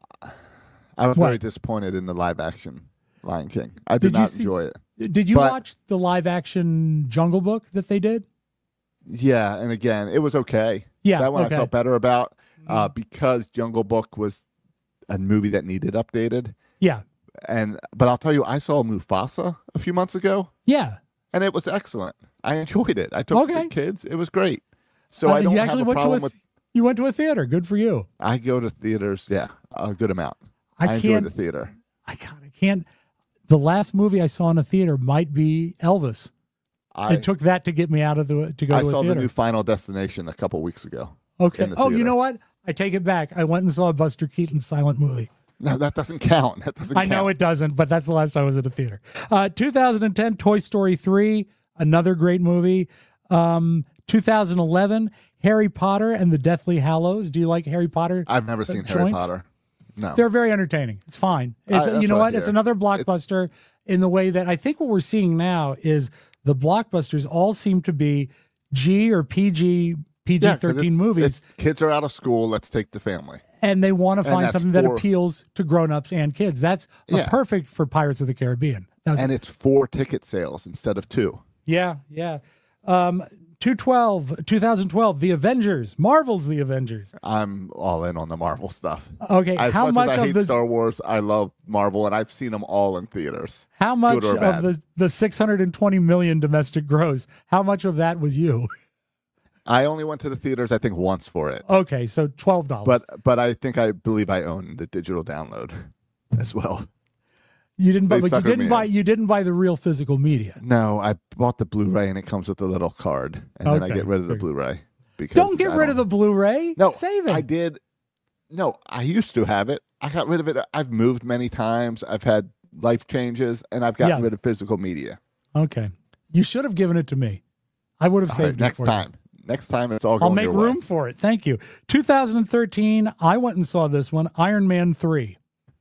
I was What? very disappointed in the live action Lion King. I did, Did you not see- enjoy it. Did you But- watch the live action Jungle Book that they did? Yeah, and again, it was okay. Yeah, that one okay. I felt better about uh, because Jungle Book was a movie that needed updated. Yeah. And but I'll tell you, I saw Mufasa a few months ago, Yeah. and it was excellent. I enjoyed it. I took Okay. the kids. It was great. So Uh, I don't you have actually a went to a problem th- with. you went to a theater. Good for you. I go to theaters, yeah, a good amount. I I, enjoy can't- the theater. I God, I can't. The last movie I saw in a theater might be Elvis. I, It took that to get me out of the to go I to a saw theater. the new Final Destination a couple weeks ago. Okay. in the Oh, you theater. know what? I take it back. I went and saw a Buster Keaton silent movie. No, that doesn't count. That doesn't I know count. it doesn't, but that's the last time I was at a theater. Uh, two thousand ten, Toy Story three, another great movie. Um, two thousand eleven, Harry Potter and the Deathly Hallows. Do you like Harry Potter? I've never uh, seen Harry joints? Potter. No. They're very entertaining. It's fine. It's I- that's you know what I what? It's hear. another blockbuster in the way that I think what we're seeing now is the blockbusters all seem to be G or P G, P G Yeah, 'cause thirteen it's- movies, it's kids are out of school. Let's take the family. and they want to and find that's something that for- appeals to grown-ups and kids. That's uh, Yeah. perfect for Pirates of the Caribbean. That was- and it's four ticket sales instead of two. Yeah, yeah. Um, two twelve, twenty twelve, The Avengers, Marvel's The Avengers. I'm all in on the Marvel stuff. Okay, As how much, much as I of hate the Star Wars, I love Marvel, and I've seen them all in theaters. how much good or of bad. the the six hundred twenty million domestic gross? How much of that was you? I only went to the theaters, I think, once for it. Okay, so twelve dollars. But but I think I believe I own the digital download as well. you didn't buy, they but you suckered didn't me buy in. you didn't buy the real physical media. No, I bought the Blu-ray, and it comes with a little card, and then I Okay, get rid of the great. Blu-ray. Because Don't get I rid of the Blu-ray. No, Save it. I did. No, I used to have it. I got rid of it. I've moved many times. I've had life changes, and I've gotten Yeah. rid of physical media. Okay. You should have given it to me. I would have All saved right, it next for time. Next time, it's all you. going I'll make your way. room for it. Thank you. two thousand thirteen, I went and saw this one, Iron Man three.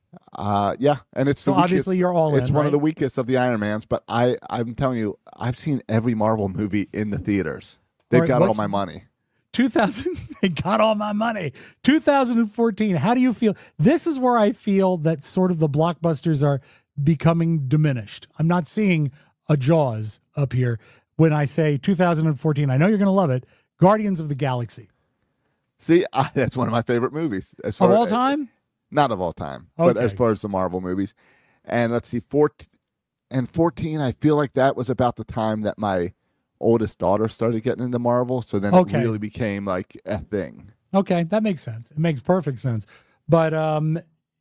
Uh, yeah, and it's So the weakest- obviously you're all It's in, one right? of the weakest of the Iron Mans, but I, I'm telling you, I've seen every Marvel movie in the theaters. They've All right, got all what's- my money. two thousand, they got all my money. two thousand fourteen, how do you feel? This is where I feel that sort of the blockbusters are becoming diminished. I'm not seeing a Jaws up here when I say two thousand fourteen. I know you're going to love it. Guardians of the Galaxy. See, I, that's one of my favorite movies. As Of far all time? Not of all time, but Okay. as far as the Marvel movies. And let's see, fourteen, and fourteen, I feel like that was about the time that my oldest daughter started getting into Marvel. So then Okay. it really became like a thing. Okay, that makes sense. It makes perfect sense. But um,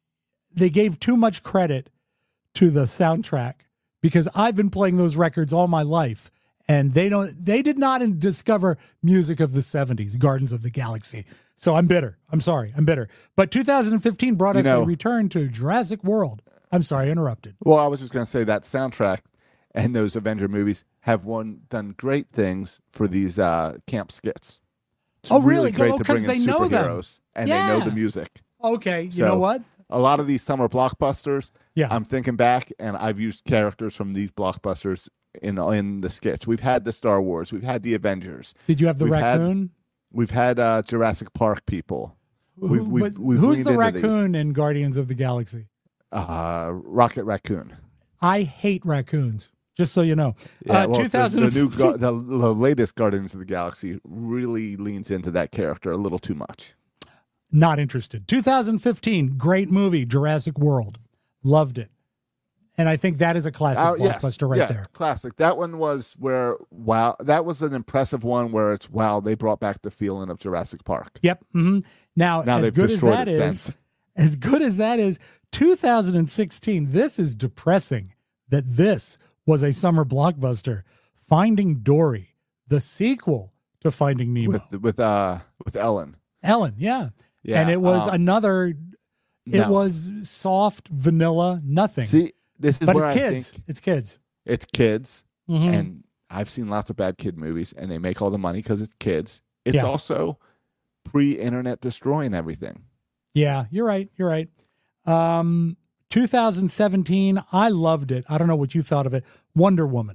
they gave too much credit to the soundtrack because I've been playing those records all my life, and they don't. They did not discover music of the seventies, Gardens of the Galaxy. So I'm bitter. I'm sorry. I'm bitter. But two thousand fifteen brought You us know- a return to Jurassic World. I'm sorry, I interrupted. Well, I was just going to say that soundtrack and those Avenger movies have one done great things for these uh, camp skits. It's Oh, really? Great Oh, to 'cause bring in they know them. superheroes, and they know Yeah. the music. Okay, you So, know what? A lot of these summer blockbusters, Yeah. I'm thinking back, and I've used characters from these blockbusters in in the skits. We've had the Star Wars, we've had the Avengers. Did you have the we've had- raccoon? We've had uh, Jurassic Park people. We've, Who- we've, but we've who's the leaned into these. raccoon in Guardians of the Galaxy? Uh, Rocket Raccoon. I hate raccoons. Just so you know, Yeah, uh, well, the, two thousand the new Gu- the, the latest Guardians of the Galaxy really leans into that character a little too much. Not interested. two thousand fifteen, great movie, Jurassic World. Loved it. And I think that is a classic Oh, yes, blockbuster right yeah, there. classic. That one was where wow, that was an impressive one where it's wow, they brought back the feeling of Jurassic Park. Yep. hmm Now, Now as they've good as destroyed that it is, since. as good as that is, two thousand sixteen, this is depressing that this was a summer blockbuster. Finding Dory, the sequel to Finding Nemo. with with uh with Ellen. Ellen, yeah. Yeah, and it was um, another, it no. was soft, vanilla, nothing. See, this is but where it's I kids. think It's kids. it's kids, Mhm. and I've seen lots of bad kid movies, and they make all the money because it's kids. It's Yeah. also pre-internet destroying everything. Yeah, you're right. You're right. Um, two thousand seventeen, I loved it. I don't know what you thought of it. Wonder Woman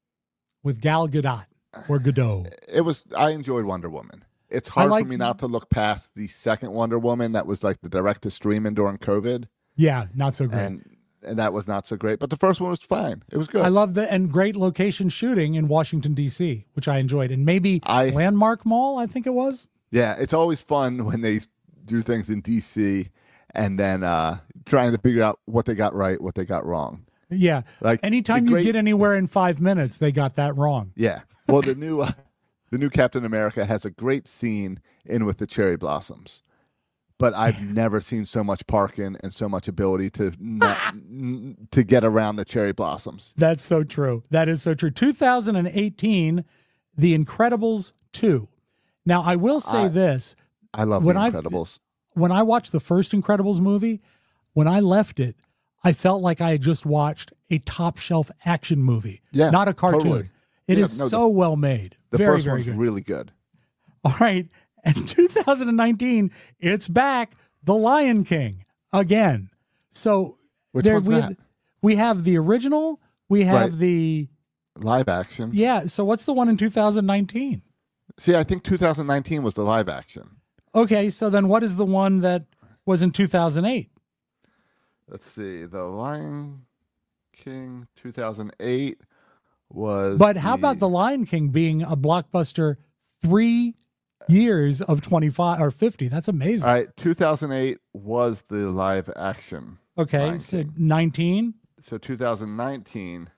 with Gal Gadot or Gadot. It was. I enjoyed Wonder Woman. It's hard like for me not to look past the second Wonder Woman that was like the direct to streaming during COVID, Yeah, not so great. and and that was not so great. But the first one was fine. It was good. I love the and great location shooting in Washington D C, which I enjoyed, and maybe I- Landmark Mall. I think it was. Yeah, it's always fun when they do things in D C and then uh, trying to figure out what they got right, what they got wrong. Yeah, Like anytime the you great- get anywhere in five minutes, they got that wrong. Yeah. Well, the new uh, the new Captain America has a great scene in with the cherry blossoms, but I've never seen so much parking and so much ability to not, n- to get around the cherry blossoms. That's so true. That is so true. two thousand eighteen, The Incredibles two. Now, I will say I- this. I love When the I've- Incredibles. When I watched the first Incredibles movie, when I left it, I felt like I had just watched a top shelf action movie, Yeah, not a cartoon. totally. It Yeah, is no, the- so well made. The very, first very one's good. really good. All right. And two thousand nineteen, it's back. The Lion King again. So Which there one's we that? have, we have the original. We have Right. the Live action. yeah. So what's the one in two thousand nineteen? See, I think two thousand nineteen was the live action. Okay. So then what is the one that was in two thousand eight? Let's see. The Lion King, two thousand eight was. But how about The Lion King being a blockbuster three years of twenty-five or fifty? That's amazing. All right, two thousand eight was the live action. Okay, Lion so King. nineteen. So two thousand nineteen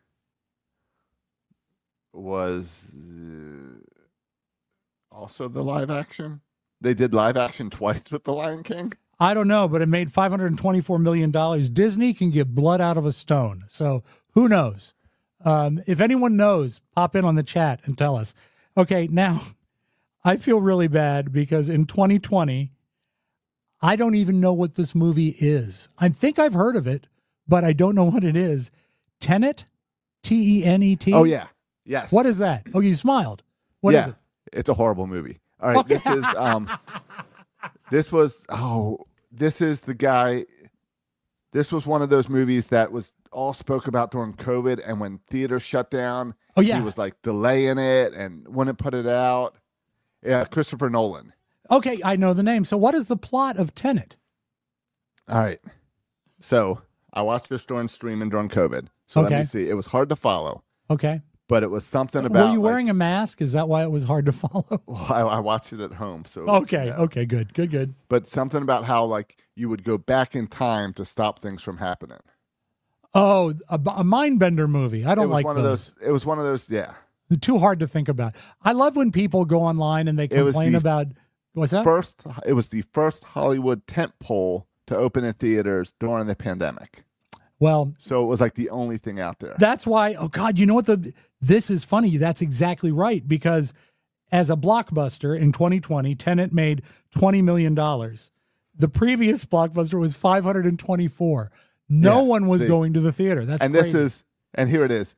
was uh, also the live action. They did live action twice with The Lion King. I don't know, but it made five hundred twenty-four million dollars. Disney can get blood out of a stone. So who knows? Um, if anyone knows, pop in on the chat and tell us. Okay, now I feel really bad because in twenty twenty, I don't even know what this movie is. I think I've heard of it, but I don't know what it is. Tenet? T E N E T? Oh, yeah. Yes. What is that? Oh, you smiled. What yeah, is it? It's a horrible movie. All right, this is um, this was oh, this is the guy. This was one of those movies that was all spoke about during COVID, and when theaters shut down, oh yeah, he was like delaying it and wouldn't put it out. Yeah, Christopher Nolan. Okay, I know the name. So, what is the plot of Tenet? All right, so I watched this during streaming during COVID. So okay. let me see. It was hard to follow. Okay. But it was something about. Were you wearing like, a mask? Is that why it was hard to follow? Well, I, I watched it at home. So okay, yeah. okay, good, good, good. But something about how like you would go back in time to stop things from happening. Oh, a, a mind bender movie. I don't it was like one those. Of those. It was one of those. Yeah. They're too hard to think about. I love when people go online and they complain the about what's that? First, it was the first Hollywood tentpole to open in theaters during the pandemic. Well, so it was like the only thing out there. That's why. Oh God, you know what? The this is funny. That's exactly right, because as a blockbuster in twenty twenty, Tenet made twenty million dollars. The previous blockbuster was five hundred twenty-four. No yeah, one was see. going to the theater. That's and crazy. this is and here it is.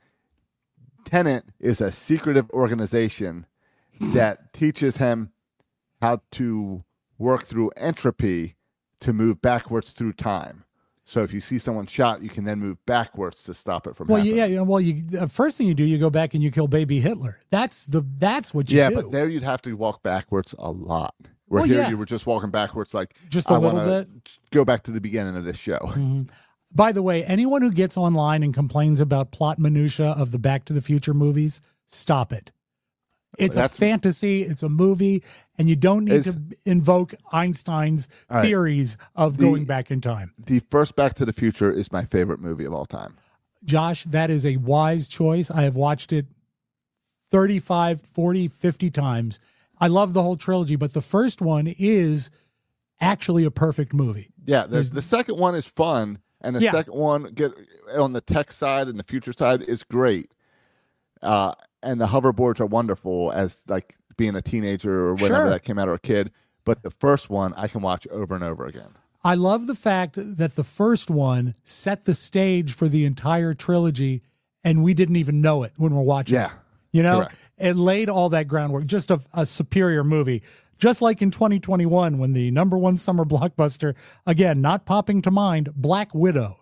Tenet is a secretive organization that teaches him how to work through entropy to move backwards through time. So if you see someone shot, you can then move backwards to stop it from well, happening. yeah, yeah. Well, you the first thing you do, you go back and you kill baby Hitler. That's the that's what you yeah, do. but there you'd have to walk backwards a lot. Where well, here yeah. you were just walking backwards, like just a I little bit. Go back to the beginning of this show. Mm-hmm. By the way, anyone who gets online and complains about plot minutia of the Back to the Future movies, stop it. It's That's, a fantasy. It's a movie, and you don't need to invoke Einstein's right. theories of the, going back in time. The first Back to the Future is my favorite movie of all time. Josh, that is a wise choice. I have watched it thirty-five, forty, fifty times. I love the whole trilogy, but the first one is actually a perfect movie. Yeah, the, the second one is fun, and the yeah. second one get on the tech side and the future side is great. Uh, and the hoverboards are wonderful as like being a teenager or whenever sure. that came out or a kid. But the first one I can watch over and over again. I love the fact that the first one set the stage for the entire trilogy, and we didn't even know it when we're watching yeah, it. You know, correct. It laid all that groundwork. Just a, a superior movie. Just like in twenty twenty-one, when the number one summer blockbuster, again, not popping to mind, Black Widow.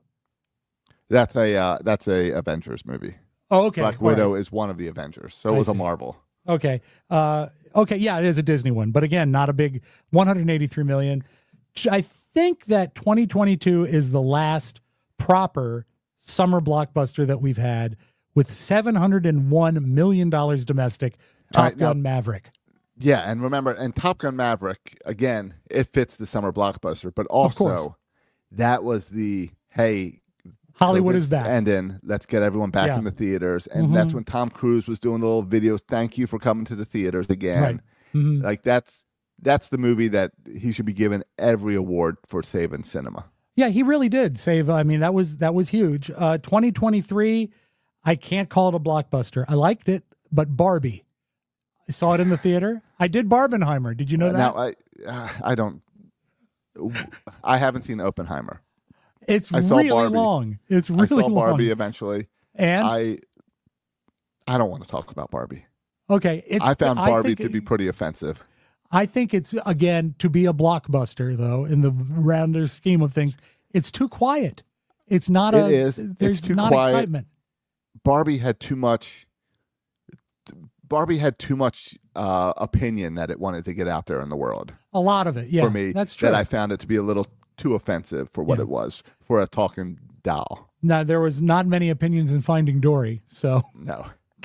That's a uh, that's a Avengers movie. Oh, okay. Black Widow right. is one of the Avengers, so it I was see. a Marvel. Okay. Uh, okay, yeah, it is a Disney one, but again, not a big one hundred eighty-three million. I think that twenty twenty-two is the last proper summer blockbuster that we've had with seven hundred one million dollars domestic, Top right, Gun now, Maverick. Yeah, and remember, and Top Gun Maverick, again, it fits the summer blockbuster, but also that was the, hey, Hollywood is back. And then let's get everyone back yeah. in the theaters. And mm-hmm. that's when Tom Cruise was doing the little videos. Thank you for coming to the theaters again. Right. Mm-hmm. Like that's that's the movie that he should be given every award for saving cinema. Yeah, he really did save. I mean, that was that was huge. Uh, twenty twenty-three, I can't call it a blockbuster. I liked it, but Barbie. I saw it in the theater. I did Barbenheimer. Did you know uh, that? Now I uh, I don't. I haven't seen Oppenheimer. It's I saw really Barbie. long. It's really I saw long. Barbie eventually. And I I don't want to talk about Barbie. Okay, it's I found Barbie I to be pretty offensive. I think it's again to be a blockbuster though in the rounder scheme of things. It's too quiet. It's not it a is. there's it's too not quiet. excitement. Barbie had too much Barbie had too much uh, opinion that it wanted to get out there in the world. A lot of it, yeah. For me, that's true. That I found it to be a little too offensive for what yeah. it was for a talking doll. Now, there was not many opinions in Finding Dory, so No.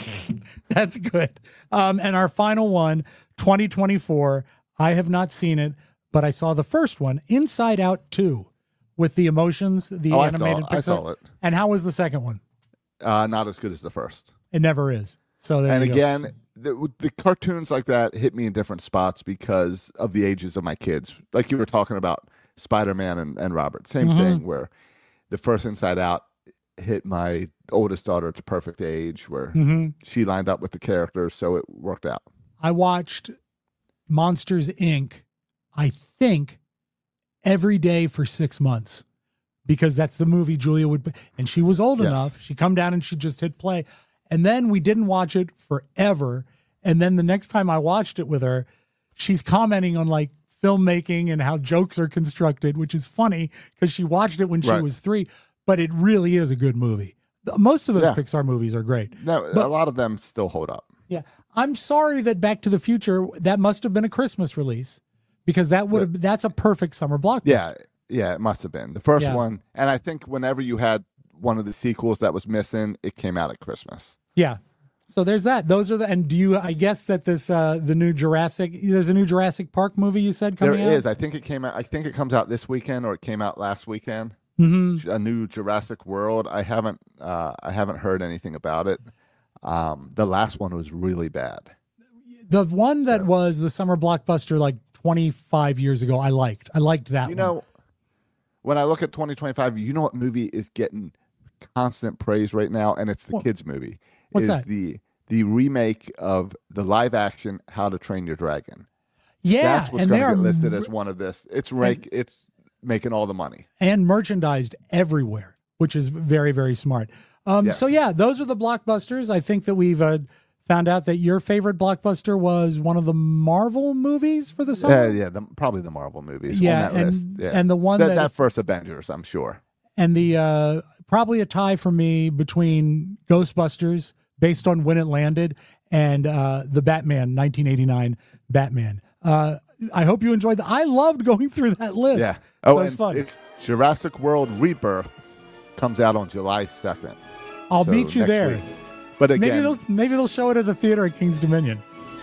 that's good. Um, and our final one, twenty twenty-four. I have not seen it, but I saw the first one, Inside Out two, with the emotions, the Oh, I saw animated it. I saw it. And how was the second one? Uh, not as good as the first. It never is. So there And you go. again, the, the cartoons like that hit me in different spots because of the ages of my kids. Like you were talking about Spider-Man and, and Robert. Same Mhm. thing where the first Inside Out hit my oldest daughter at the perfect age where Mhm. she lined up with the characters, so it worked out. I watched Monsters, Incorporated, I think, every day for six months because that's the movie Julia would, and she was old Yes. enough. She'd come down and she'd just hit play. And then we didn't watch it forever. And then the next time I watched it with her, she's commenting on like filmmaking and how jokes are constructed, which is funny because she watched it when she Right. was three, but it really is a good movie. Most of those Yeah. Pixar movies are great. No, But- a lot of them still hold up. Yeah. I'm sorry that Back to the Future, that must have been a Christmas release because that would have, that's a perfect summer blockbuster. Yeah, yeah, it must have been. The first Yeah. one, and I think whenever you had one of the sequels that was missing, it came out at Christmas. Yeah. So there's that. Those are the, and do you, I guess that this, uh, the new Jurassic, there's a new Jurassic Park movie you said There coming out? is. I think it came out. I think it comes out this weekend, or it came out last weekend. Mm-hmm. A new Jurassic World. I haven't. Uh, I haven't heard anything about it. Um, the last one was really bad. The one that was the summer blockbuster like twenty-five years ago, I liked. I liked that You one. know, when I look at twenty twenty-five, you know what movie is getting constant praise right now, and it's the What- kids movie. what's is that? The the remake of the live action How to Train Your Dragon. Yeah. That's what's and going they to are get listed m- as one of this. It's rake. It's making all the money. and merchandised everywhere, which is very, very smart. Um, Yes. So yeah, those are the blockbusters. I think that we've uh, found out that your favorite blockbuster was one of the Marvel movies for the summer. Yeah, yeah, the, probably the Marvel movies Yeah, on that and- list. Yeah. and the one that, that- that first Avengers, I'm sure. And the uh, probably a tie for me between Ghostbusters, based on when it landed, and uh, the Batman, nineteen eighty-nine Batman. Uh, I hope you enjoyed that. I loved going through that list. Yeah. Oh, it was and fun. it's Jurassic World Rebirth comes out on July second. I'll so meet you next there. week. But again, Maybe they'll maybe they'll show it at the theater at King's Dominion.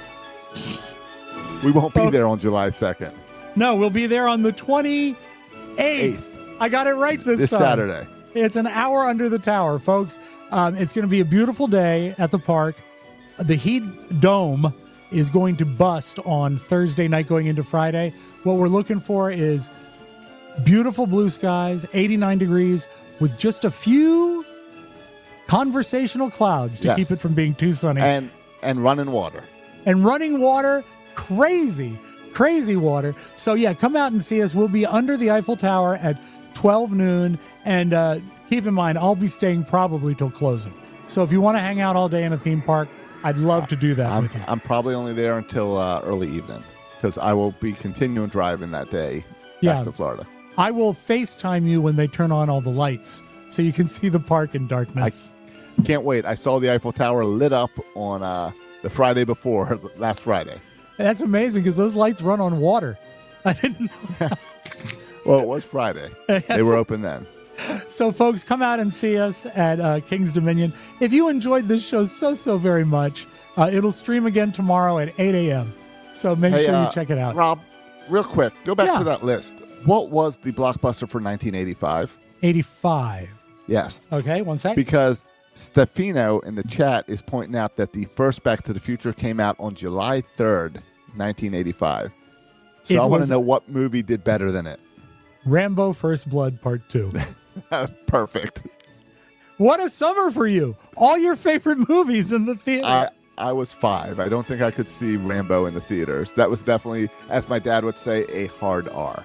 we won't be Folks. there on July second. No, we'll be there on the twenty-eighth. Eighth. I got it right this, This time. Saturday. It's an hour under the tower, folks. Um, it's going to be a beautiful day at the park. The Heat Dome is going to bust on Thursday night going into Friday. What we're looking for is beautiful blue skies, eighty-nine degrees, with just a few conversational clouds to Yes. keep it from being too sunny. And and running water. and running water, crazy, crazy water. So yeah, come out and see us. We'll be under the Eiffel Tower at twelve noon. And uh, keep in mind, I'll be staying probably till closing. So if you want to hang out all day in a theme park, I'd love to do that I'm, with you. I'm probably only there until uh, early evening because I will be continuing driving that day Yeah. back to Florida. I will FaceTime you when they turn on all the lights so you can see the park in darkness. Can't wait. I saw the Eiffel Tower lit up on uh, the Friday before, last Friday. That's amazing because those lights run on water. I didn't know. Well, it was Friday. They were open then. So, folks, come out and see us at uh, King's Dominion. If you enjoyed this show so, so very much, uh, it'll stream again tomorrow at eight a.m. So make Hey, sure uh, you check it out. Rob, real quick, go back Yeah. to that list. What was the blockbuster for nineteen eighty-five? eighty-five. Yes. Okay, one sec. Because Stefano in the chat is pointing out that the first Back to the Future came out on July third, nineteen eighty-five. So It I want was- to know what movie did better than it. Rambo First Blood Part two. Perfect. What a summer for you. All your favorite movies in the theater. I, I was five. I don't think I could see Rambo in the theaters. That was definitely, as my dad would say, a hard R.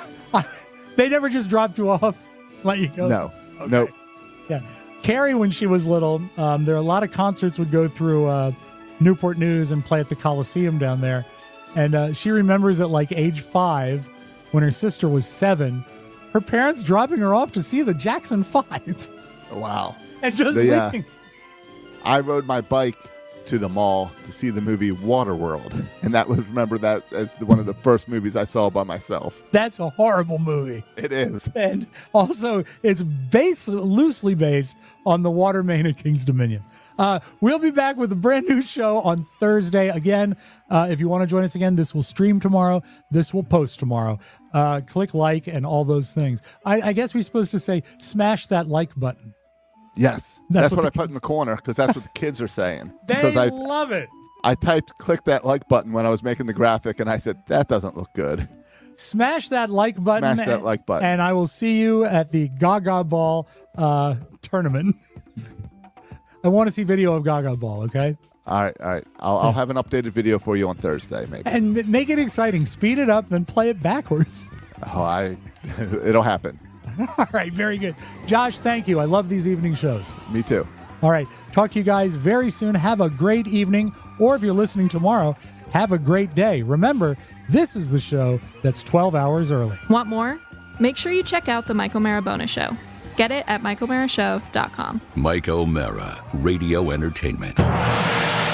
They never just dropped you off, let you go? No. Okay. Nope. Yeah. Carrie, when she was little, um, there are a lot of concerts would go through uh, Newport News and play at the Coliseum down there. And uh, she remembers at like age five, when her sister was seven, her parents dropping her off to see the Jackson Five Wow. and just The, uh, leaving. I rode my bike to the mall to see the movie Waterworld, and that was remember that as the, one of the first movies I saw by myself. That's a horrible movie. It is, and also it's based loosely based on the water main at King's Dominion. Uh, we'll be back with a brand new show on Thursday. Again, uh, if you want to join us again, this will stream tomorrow. This will post tomorrow. Uh, click like and all those things. I, I guess we're supposed to say smash that like button. Yes, That's that's, what what, the I put in the corner because that's what the kids are saying. They because I, love it. I typed click that like button when I was making the graphic, and I said, that doesn't look good. Smash that like button. Smash that like button. And I will see you at the Gaga Ball uh, tournament. I want to see video of Gaga Ball, okay? All right, all right. I'll, I'll have an updated video for you on Thursday, maybe. And m- make it exciting. Speed it up, then play it backwards. Oh, I, it'll happen. All right, very good. Josh, thank you. I love these evening shows. Me too. All right, talk to you guys very soon. Have a great evening, or if you're listening tomorrow, have a great day. Remember, this is the show that's twelve hours early. Want more? Make sure you check out the Mike O'Mara Bonus Show. Get it at mike o'mara show dot com. Mike O'Mara, Radio Entertainment.